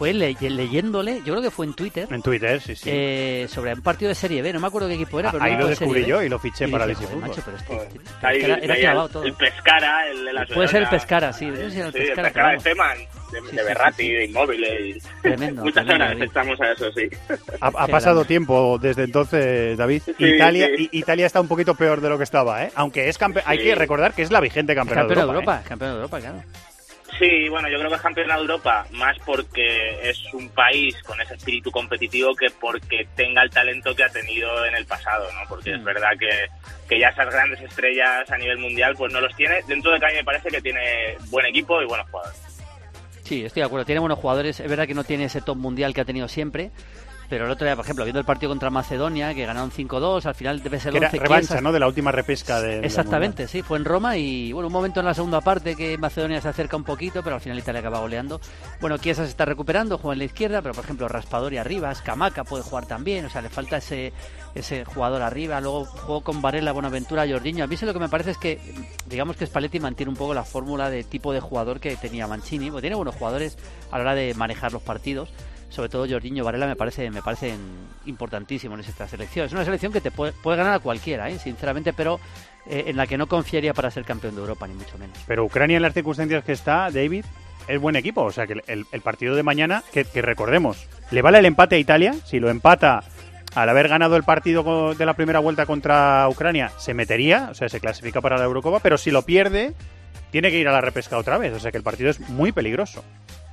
fue leyéndole, yo creo que fue en Twitter. En Twitter, sí. Sobre un partido de Serie B, no me acuerdo qué equipo era. Pero ahí no lo descubrí yo y lo fiché para el Macho, pero era clavado todo. El Pescara, el de la Puede ser el Pescara, sí. El Pescara de Feman, de Berratti, de Immobile. Tremendo. Muchas horas estamos a eso, sí. Ha pasado tiempo desde entonces, David. Italia está un poquito peor de lo que estaba, ¿eh? Aunque es hay que recordar que es la vigente campeona de Europa. Campeón de Europa, claro. Sí, bueno, yo creo que es campeona de Europa más porque es un país con ese espíritu competitivo que porque tenga el talento que ha tenido en el pasado, ¿no? Porque es verdad que ya esas grandes estrellas a nivel mundial pues no los tiene. Dentro de que a mí me parece que tiene buen equipo y buenos jugadores. Sí, estoy de acuerdo. Tiene buenos jugadores. Es verdad que no tiene ese top mundial que ha tenido siempre. Pero el otro día, por ejemplo, viendo el partido contra Macedonia, que ganaron 5-2, al final debe ser el 11. Era revancha, ¿no? De la última repesca de... Exactamente, sí, fue en Roma y, bueno, un momento en la segunda parte que Macedonia se acerca un poquito, pero al final Italia acaba goleando. Bueno, Chiesa se está recuperando, juega en la izquierda, pero por ejemplo Raspadori arriba, Scamacca puede jugar también, o sea, le falta ese jugador arriba. Luego jugó con Varela, Bonaventura, Jorginho. A mí lo que me parece es que, digamos que Spalletti mantiene un poco la fórmula de tipo de jugador que tenía Mancini, porque tiene buenos jugadores a la hora de manejar los partidos. Sobre todo Jorginho, Varela me parecen importantísimos en esta selección. Es una selección que te puede ganar a cualquiera, sinceramente, pero en la que no confiaría para ser campeón de Europa, ni mucho menos. Pero Ucrania, en las circunstancias que está, David, es buen equipo. O sea, que el partido de mañana, que recordemos, le vale el empate a Italia. Si lo empata al haber ganado el partido de la primera vuelta contra Ucrania, se metería, o sea, se clasifica para la Eurocopa, pero si lo pierde, tiene que ir a la repesca otra vez. O sea, que el partido es muy peligroso.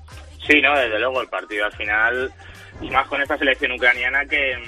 Sí, no, desde luego, el partido al final, y más con esta selección ucraniana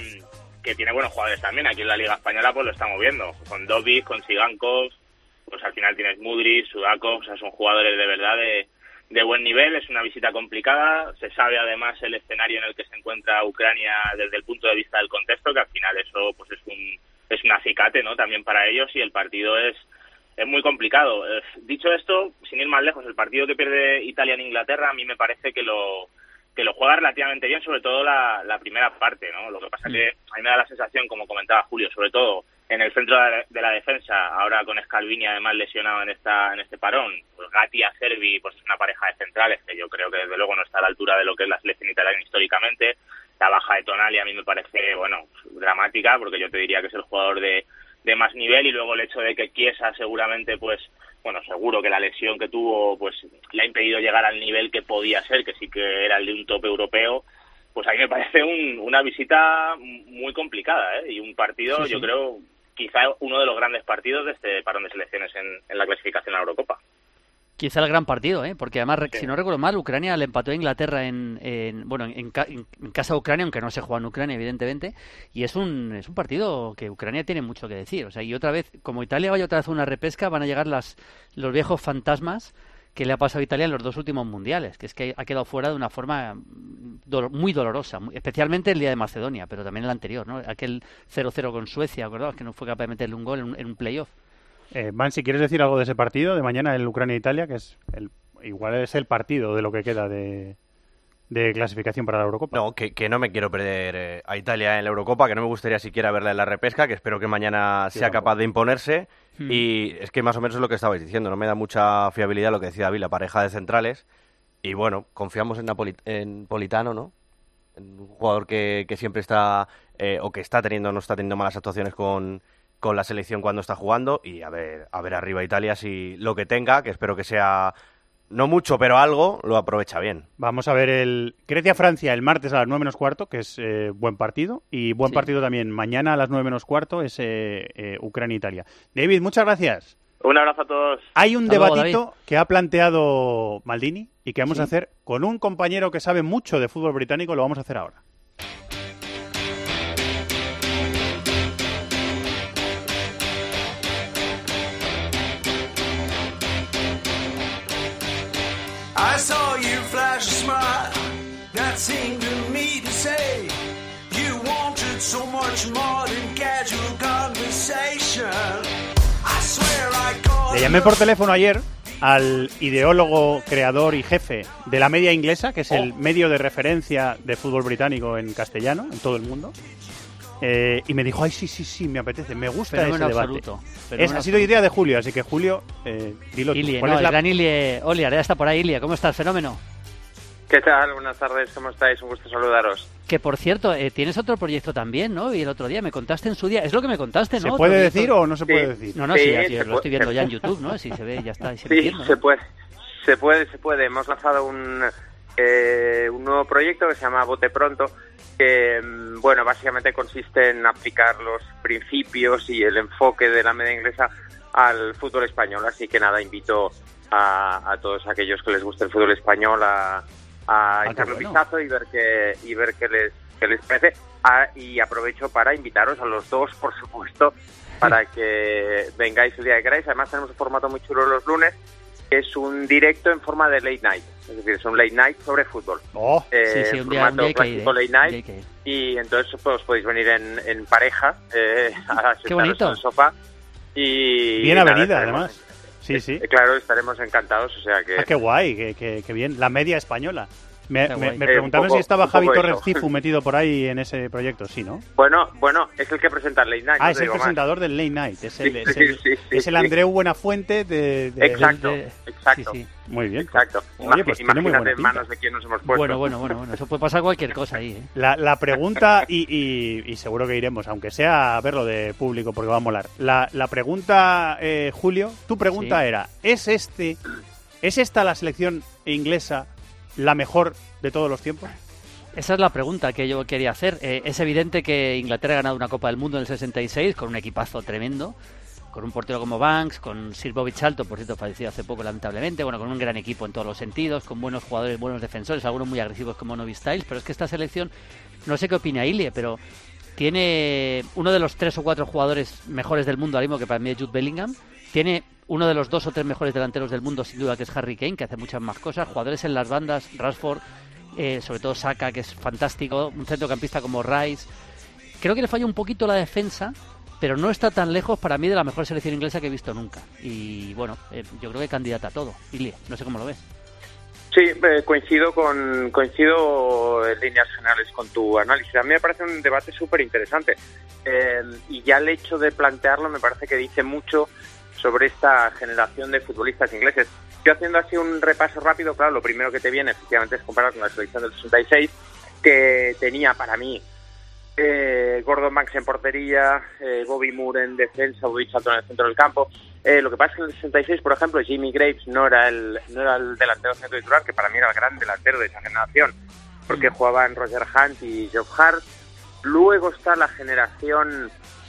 que tiene buenos jugadores también. Aquí en la Liga Española pues lo estamos viendo, con Dovic, con Sigankov, pues al final tienes Mudryk, Sudakov, o sea, son jugadores de verdad de buen nivel. Es una visita complicada, se sabe además el escenario en el que se encuentra Ucrania desde el punto de vista del contexto, que al final eso pues es un acicate, ¿no? También para ellos, y el partido es muy complicado. Dicho esto, sin ir más lejos, el partido que pierde Italia en Inglaterra a mí me parece que lo juega relativamente bien, sobre todo la primera parte, ¿no? Lo que pasa que a mí me da la sensación, como comentaba Julio, sobre todo en el centro de la defensa, ahora con Scalvini además lesionado en este parón, pues Gatti, Acerbi, pues es una pareja de centrales que yo creo que desde luego no está a la altura de lo que es la selección italiana históricamente. La baja de Tonali a mí me parece, bueno, dramática, porque yo te diría que es el jugador de más nivel, y luego el hecho de que Chiesa seguramente, pues, bueno, seguro que la lesión que tuvo, pues, le ha impedido llegar al nivel que podía ser, que sí que era el de un top europeo, pues a mí me parece una visita muy complicada, ¿eh? Y un partido, sí. Yo creo, quizá uno de los grandes partidos de este parón de selecciones en la clasificación a la Eurocopa. Quizá el gran partido, porque además, si no recuerdo mal, Ucrania le empató a Inglaterra en casa de Ucrania, aunque no se juega en Ucrania, evidentemente, y es un partido que Ucrania tiene mucho que decir. O sea, y otra vez, como Italia vaya otra vez a una repesca, van a llegar los viejos fantasmas que le ha pasado a Italia en los dos últimos mundiales, que es que ha quedado fuera de una forma muy dolorosa, especialmente el día de Macedonia, pero también el anterior, ¿no? Aquel 0-0 con Suecia, ¿acordabas? Que no fue capaz de meterle un gol en un playoff. Mansi, ¿quieres decir algo de ese partido de mañana, el Ucrania-Italia? Que es igual es el partido de lo que queda de clasificación para la Eurocopa. No, que no me quiero perder a Italia en la Eurocopa, que no me gustaría siquiera verla en la repesca, que espero que mañana sea capaz de imponerse. Y es que más o menos es lo que estabais diciendo, no me da mucha fiabilidad lo que decía David, la pareja de centrales. Y bueno, confiamos en Politano, ¿no? En un jugador que siempre está, o que no está teniendo malas actuaciones con la selección cuando está jugando, y a ver arriba Italia si lo que tenga, que espero que sea no mucho, pero algo, lo aprovecha bien. Vamos a ver el Grecia-Francia el martes a las 9 menos cuarto, que es buen partido, y buen partido también mañana a las 9 menos cuarto, es Ucrania-Italia. David, muchas gracias. Un abrazo a todos. Hay un debatito que ha planteado Maldini y que vamos a hacer con un compañero que sabe mucho de fútbol británico, lo vamos a hacer ahora. I saw you flash a smile that seemed to me to say you wanted so much more than casual conversation. I swear I called. Le llamé por teléfono ayer al ideólogo, creador y jefe de la media inglesa, que es el medio de referencia de fútbol británico en castellano, en todo el mundo. Y me dijo, sí, me apetece, me gusta fenómeno ese debate. Absoluto. Ha sido idea de Julio, así que Julio, dilo tú. Ilie, el gran Ilie Oliar, ya está por ahí, Ilie, ¿cómo está el fenómeno? ¿Qué tal? Buenas tardes, ¿cómo estáis? Un gusto saludaros. Que por cierto, tienes otro proyecto también, ¿no? Y el otro día me contaste en su día, es lo que me contaste, ¿no? ¿Se puede decir o no se puede decir? No, sí, lo estoy viendo ya en YouTube, ¿no? Si se ve, ya está. Sí, se puede. Hemos lanzado un nuevo proyecto que se llama Bote Pronto, que, bueno, básicamente consiste en aplicar los principios y el enfoque de la media inglesa al fútbol español. Así que nada, invito a todos aquellos que les guste el fútbol español a echarle un vistazo y ver qué les parece. Y aprovecho para invitaros a los dos, por supuesto, para que vengáis el día que queráis. Además tenemos un formato muy chulo los lunes, que es un directo en forma de late night, es decir, es un late night sobre fútbol. Un formato clásico late night, y entonces pues podéis venir en pareja a sentaros en el sofá y bien avenida, además. Sí. Claro, estaremos encantados, o sea que... qué guay, qué bien. La media española. Me preguntaban si estaba Javi Torres Cifu metido por ahí en ese proyecto, sí, ¿no? Bueno, es el que presenta el Late Night. Es el presentador del Late Night. Es el Andreu Buenafuente de... Exacto. Sí. Muy bien. Exacto. Oye, pues imagínate en manos de quién nos hemos puesto. Bueno, eso puede pasar cualquier cosa ahí, ¿eh? La pregunta, y seguro que iremos, aunque sea a verlo de público, porque va a molar. La pregunta, Julio, tu pregunta era, ¿es esta la selección inglesa la mejor de todos los tiempos? Esa es la pregunta que yo quería hacer. Es evidente que Inglaterra ha ganado una Copa del Mundo en el 66 con un equipazo tremendo, con un portero como Banks, con Sir Bobby Charlton, por cierto, fallecido hace poco lamentablemente, con un gran equipo en todos los sentidos, con buenos jugadores, buenos defensores, algunos muy agresivos como Novi Styles, pero es que esta selección, no sé qué opina Ilie, pero tiene uno de los 3 o 4 jugadores mejores del mundo ahora mismo, que para mí es Jude Bellingham, tiene uno de los 2 o 3 mejores delanteros del mundo, sin duda, que es Harry Kane, que hace muchas más cosas, jugadores en las bandas, Rashford, sobre todo Saka, que es fantástico, un centrocampista como Rice. Creo que le falla un poquito la defensa, pero no está tan lejos para mí de la mejor selección inglesa que he visto nunca. Y bueno, yo creo que candidata a todo. Ilie, no sé cómo lo ves. Sí, coincido en líneas generales con tu análisis. A mí me parece un debate súper interesante. Y ya el hecho de plantearlo me parece que dice mucho sobre esta generación de futbolistas ingleses. Yo, haciendo así un repaso rápido, claro, lo primero que te viene efectivamente es comparar con la selección del 66, que tenía para mí Gordon Banks en portería, Bobby Moore en defensa, Bobby Charlton en el centro del campo. Lo que pasa es que en el 66, por ejemplo, Jimmy Graves no era el delantero centro titular, que para mí era el gran delantero de esa generación, porque jugaban Roger Hunt y Geoff Hart. Luego está la generación...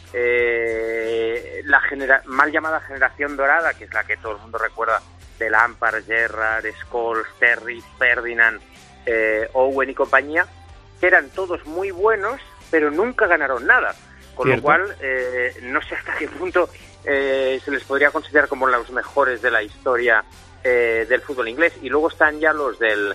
mal llamada generación dorada, que es la que todo el mundo recuerda, de Lampard, Gerrard, Scholes, Terry, Ferdinand, Owen y compañía, que eran todos muy buenos, pero nunca ganaron nada, con lo cual no sé hasta qué punto se les podría considerar como los mejores de la historia del fútbol inglés. Y luego están ya los del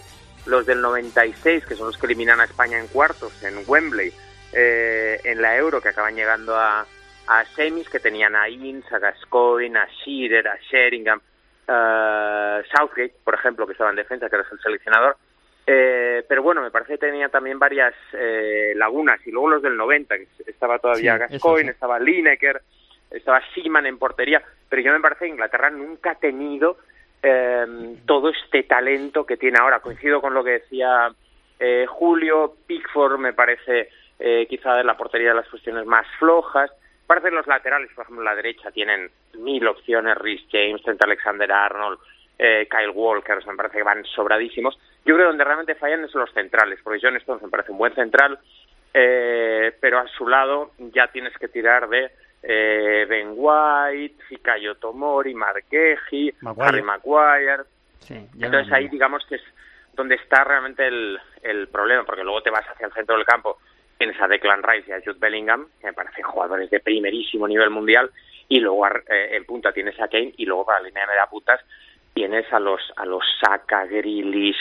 96, que son los que eliminan a España en cuartos en Wembley, en la Euro, que acaban llegando a semis, que tenían a Ince, a Gascoigne, a Shearer, a Sheringham, Southgate, por ejemplo, que estaba en defensa, que era el seleccionador. Pero bueno, me parece que tenía también varias lagunas. Y luego los del 90, que estaba todavía Gascoigne, estaba Lineker, estaba Seaman en portería. Pero yo me parece que Inglaterra nunca ha tenido todo este talento que tiene ahora. Coincido con lo que decía Julio. Pickford me parece quizá de la portería de las cuestiones más flojas. Parece que los laterales, por ejemplo, en la derecha tienen 1000 opciones, Reece James, Trent Alexander-Arnold, Kyle Walker, me parece que van sobradísimos. Yo creo que donde realmente fallan es los centrales, porque John Stones me parece un buen central, pero a su lado ya tienes que tirar de Ben White, Fikayo Tomori, Marqueji, Harry Maguire. Entonces ahí digamos que es donde está realmente el problema, porque luego te vas hacia el centro del campo, tienes a Declan Rice y a Jude Bellingham, que me parecen jugadores de primerísimo nivel mundial, y luego en punta tienes a Kane, y luego para la línea de mediapuntas tienes a los Saka, Grealish,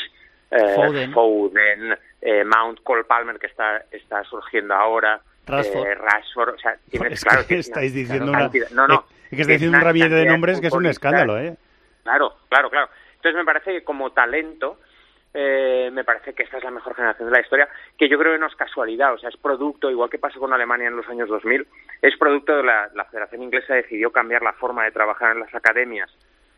Foden, Mount, Cole Palmer, que está surgiendo ahora, Rashford, o sea, tienes, claro, que estáis diciendo estáis diciendo un ramillete de nombres que es un escándalo, Claro. Entonces me parece que como talento me parece que esta es la mejor generación de la historia, que yo creo que no es casualidad, o sea, es producto, igual que pasó con Alemania en los años 2000, es producto de la Federación Inglesa decidió cambiar la forma de trabajar en las academias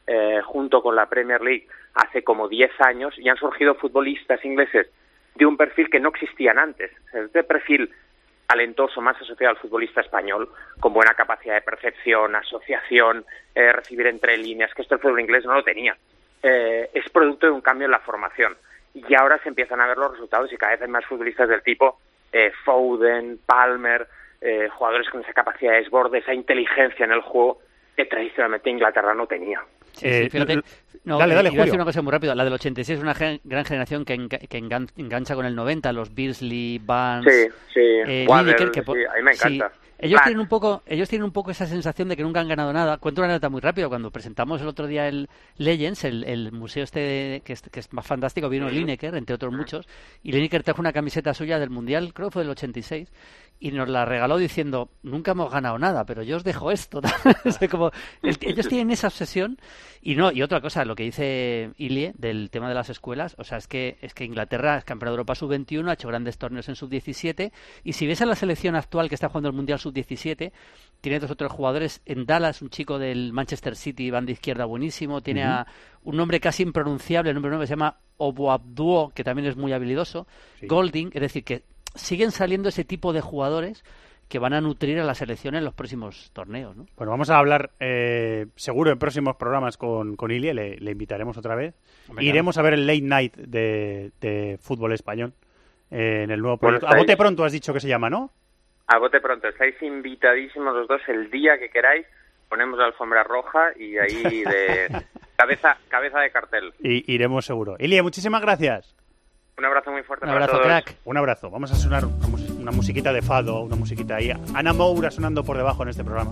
junto con la Premier League hace como 10 años y han surgido futbolistas ingleses de un perfil que no existían antes. Este perfil talentoso más asociado al futbolista español, con buena capacidad de percepción, asociación, recibir entre líneas, que esto el fútbol inglés no lo tenía. Es producto de un cambio en la formación. Y ahora se empiezan a ver los resultados y cada vez hay más futbolistas del tipo Foden, Palmer, jugadores con esa capacidad de desborde, esa inteligencia en el juego que tradicionalmente Inglaterra no tenía. Sí, fíjate. No, dale, iba a Julio. decir una cosa muy rápida. La del 86 es una gran generación que engancha con el 90, los Beardsley, Barnes, Lineker, que a mí me encanta. Sí. Ellos tienen un poco esa sensación de que nunca han ganado nada. Cuento una anécdota muy rápida. Cuando presentamos el otro día el Legends, el museo que es más fantástico, vino Lineker, entre otros muchos, y Lineker trajo una camiseta suya del Mundial, creo que fue del 86, y nos la regaló diciendo, nunca hemos ganado nada, pero yo os dejo esto. Ellos tienen esa obsesión. Y otra cosa, lo que dice Ilie del tema de las escuelas, o sea, es que Inglaterra es campeona de Europa sub-21, ha hecho grandes torneos en sub-17, y si ves a la selección actual que está jugando el Mundial sub-17, tiene 2 o 3 jugadores en Dallas, un chico del Manchester City, banda izquierda buenísimo, tiene a un nombre casi impronunciable, el nombre 9 se llama Obuabduo, que también es muy habilidoso, Golding, es decir, que siguen saliendo ese tipo de jugadores que van a nutrir a la selección en los próximos torneos, ¿no? Bueno, vamos a hablar seguro en próximos programas con Ilie, le invitaremos otra vez. Iremos a ver el late night de fútbol español en el nuevo proyecto. A bote pronto has dicho que se llama, ¿no? A bote pronto, estáis invitadísimos los dos el día que queráis, ponemos la alfombra roja y ahí de cabeza de cartel. Y iremos seguro. Ilie, muchísimas gracias. Un abrazo muy fuerte para todos. Crack. Un abrazo. Vamos a sonar una musiquita de fado, una musiquita ahí. Ana Moura sonando por debajo en este programa.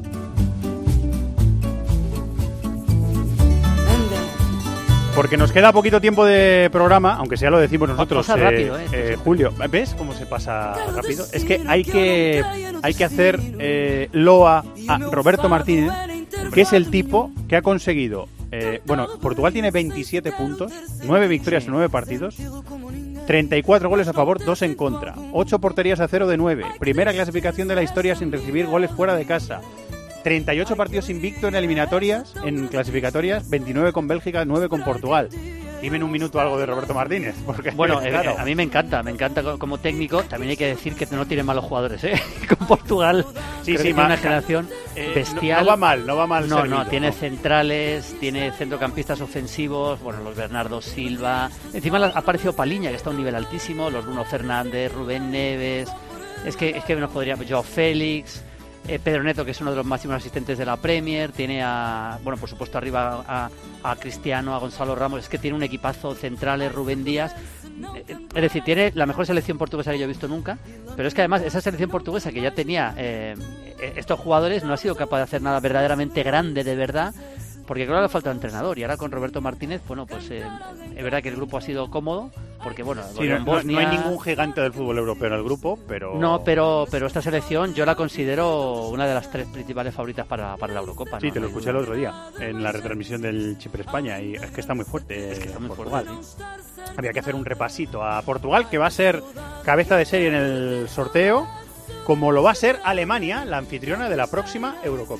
Porque nos queda poquito tiempo de programa, aunque sea lo decimos nosotros. Pasa rápido, Julio, ¿ves cómo se pasa rápido? Es que hay que hacer loa a Roberto Martínez, que es el tipo que ha conseguido... Portugal tiene 27 puntos, 9 victorias en 9 partidos, 34 goles a favor, 2 en contra, 8 porterías a 0 de 9, primera clasificación de la historia sin recibir goles fuera de casa, 38 partidos invicto en eliminatorias, en clasificatorias, 29 con Bélgica, 9 con Portugal. Dime en un minuto algo de Roberto Martínez. Porque, bueno, claro. A mí me encanta como técnico. También hay que decir que no tiene malos jugadores, ¿eh? Con Portugal tiene una generación bestial. No va mal. No, tiene centrales, tiene centrocampistas ofensivos, los Bernardo Silva. Encima ha aparecido Paliña, que está a un nivel altísimo, los Bruno Fernández, Rubén Neves. Es que nos podría... Joao Félix... Pedro Neto, que es uno de los máximos asistentes de la Premier, tiene por supuesto arriba a Cristiano, a Gonzalo Ramos, es que tiene un equipazo centrales, Rubén Díaz, es decir, tiene la mejor selección portuguesa que yo he visto nunca, pero es que además esa selección portuguesa que ya tenía estos jugadores no ha sido capaz de hacer nada verdaderamente grande de verdad, porque creo que le falta entrenador, y ahora con Roberto Martínez, es verdad que el grupo ha sido cómodo, porque en Bosnia... no hay ningún gigante del fútbol europeo en el grupo, pero... No, pero esta selección yo la considero una de las 3 principales favoritas para la Eurocopa. Sí, te lo escuché el otro día, en la retransmisión del Chipre-España, y es que está muy fuerte. Portugal. ¿Sí? Había que hacer un repasito a Portugal, que va a ser cabeza de serie en el sorteo, como lo va a ser Alemania, la anfitriona de la próxima Eurocopa.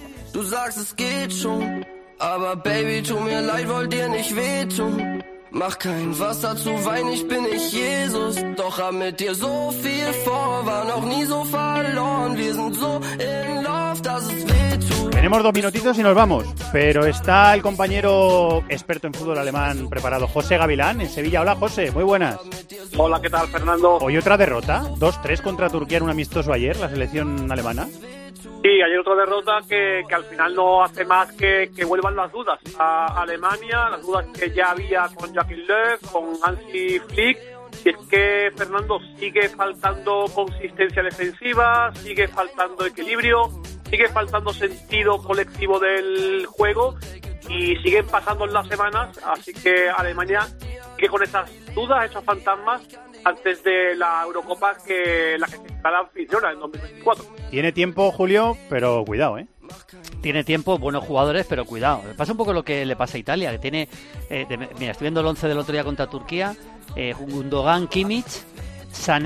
Aber Baby, tu mir leid, wollt dir nicht wehtun. Mach kein Wasser zu Wein, ich bin nicht Jesus. Doch hab mit dir so viel vor, war noch nie so verloren. Wir sind so in love, dass es wehtut. Tenemos 2 minutitos y nos vamos, pero está el compañero experto en fútbol alemán preparado, José Gavilán, en Sevilla. Hola, José, muy buenas. Hola, ¿qué tal, Fernando? Hoy otra derrota, 2-3 contra Turquía en un amistoso ayer, la selección alemana. Sí, ayer otra derrota que al final no hace más que vuelvan las dudas a Alemania, las dudas que ya había con Joachim Löw, con Hansi Flick, y es que, Fernando, sigue faltando consistencia defensiva, sigue faltando equilibrio, sigue faltando sentido colectivo del juego, y siguen pasando las semanas, así que Alemania sigue con esas dudas, esos fantasmas, antes de la Eurocopa la que será anfitriona en 2024. Tiene tiempo, Julio, pero cuidado, ¿eh? Tiene tiempo, buenos jugadores, pero cuidado. Pasa un poco lo que le pasa a Italia, que tiene... mira, estoy viendo el 11 del otro día contra Turquía, Gundogan, Kimmich, Sané,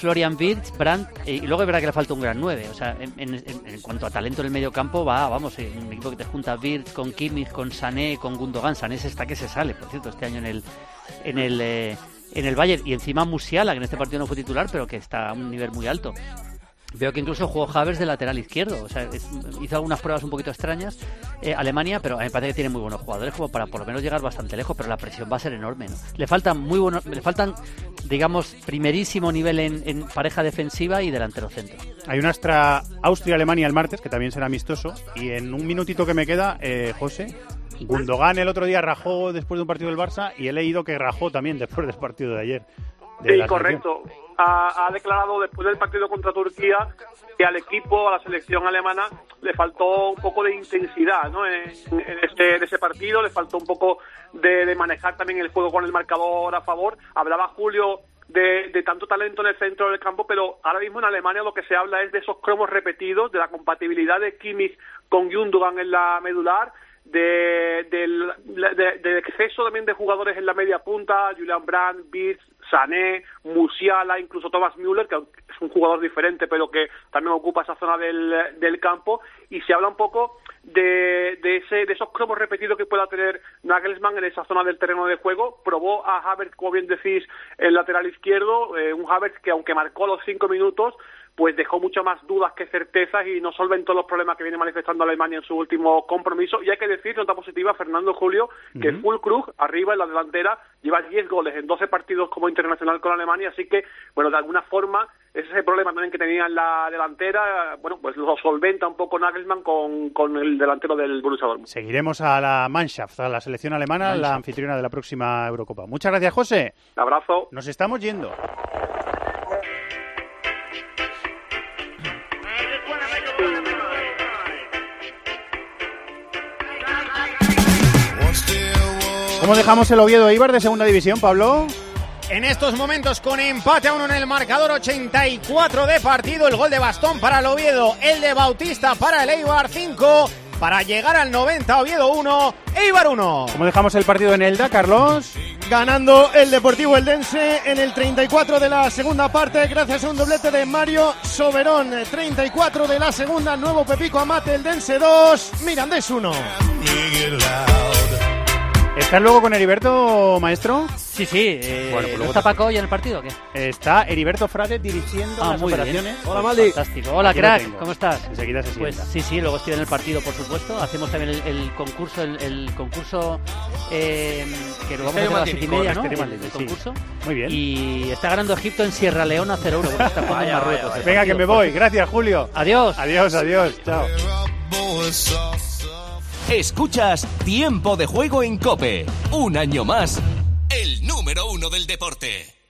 Florian Wirtz, Brandt, y luego es verdad que le falta un gran 9. O sea, en cuanto a talento en el medio campo, un equipo que te junta Wirtz con Kimmich, con Sané, con Gundogan. Sané se está que se sale, por cierto, este año en el Bayern, y encima Musiala, que en este partido no fue titular, pero que está a un nivel muy alto. Veo que incluso jugó Havertz de lateral izquierdo, o sea, hizo algunas pruebas un poquito extrañas Alemania, pero me parece que tiene muy buenos jugadores como para por lo menos llegar bastante lejos, pero la presión va a ser enorme, ¿no? Le faltan digamos, primerísimo nivel en pareja defensiva y delantero centro. Hay una Austria-Alemania el martes, que también será amistoso, y en un minutito que me queda, José, Gundogan el otro día rajó después de un partido del Barça, y he leído que rajó también después del partido de ayer. Sí, correcto. Ha declarado después del partido contra Turquía que al equipo, a la selección alemana, le faltó un poco de intensidad, ¿no? En ese partido, le faltó un poco de manejar también el juego con el marcador a favor. Hablaba Julio de tanto talento en el centro del campo, pero ahora mismo en Alemania lo que se habla es de esos cromos repetidos, de la compatibilidad de Kimmich con Gundogan en la medular, del exceso también de jugadores en la media punta, Julian Brandt, Wirtz, Sané, Musiala, incluso Thomas Müller, que es un jugador diferente pero que también ocupa esa zona del campo, y se habla un poco de esos cromos repetidos que pueda tener Nagelsmann en esa zona del terreno de juego. Probó a Havertz, como bien decís, el lateral izquierdo, un Havertz que aunque marcó los 5 minutos, pues dejó mucho más dudas que certezas y no solventó los problemas que viene manifestando Alemania en su último compromiso. Y hay que decir, nota positiva, Fernando, Julio, que Füllkrug, arriba en la delantera, lleva 10 goles en 12 partidos como internacional con Alemania, así que, bueno, de alguna forma, ese problema también que tenía en la delantera, bueno, pues lo solventa un poco Nagelsmann con el delantero del Borussia Dortmund. Seguiremos a la Mannschaft, a la selección alemana, la anfitriona de la próxima Eurocopa. Muchas gracias, José. Un abrazo. Nos estamos yendo. ¿Cómo dejamos el Oviedo Eibar de segunda división, Pablo? En estos momentos con empate a 1 en el marcador, 84 de partido, el gol de Bastón para el Oviedo, el de Bautista para el Eibar, 5 para llegar al 90, Oviedo 1, Eibar 1. ¿Cómo dejamos el partido en Elda, Carlos? Ganando el Deportivo Eldense en el 34 de la segunda parte, gracias a un doblete de Mario Soberón. 34 de la segunda, nuevo Pepico Amate, Eldense 2, Mirandés 1. ¿Estás luego con Heriberto, maestro? Sí. Bueno, pues ¿No está Paco hoy en el partido o qué? Está Heriberto Frade dirigiendo las operaciones. Bien. Hola, Maldi. Fantástico. Hola, crack. ¿Cómo estás? Enseguida se sienta. Pues sí, luego estoy en el partido, por supuesto. Hacemos también el concurso, el concurso que lo vamos a hacer a las 7:30, ¿no? El concurso. Muy bien. Y está ganando Egipto en Sierra Leona 0-1. Porque está jugando en Marruecos. Venga, que me voy. Gracias, Julio. Adiós. Adiós. Chao. Escuchas Tiempo de Juego en COPE. Un año más, el número 1 del deporte.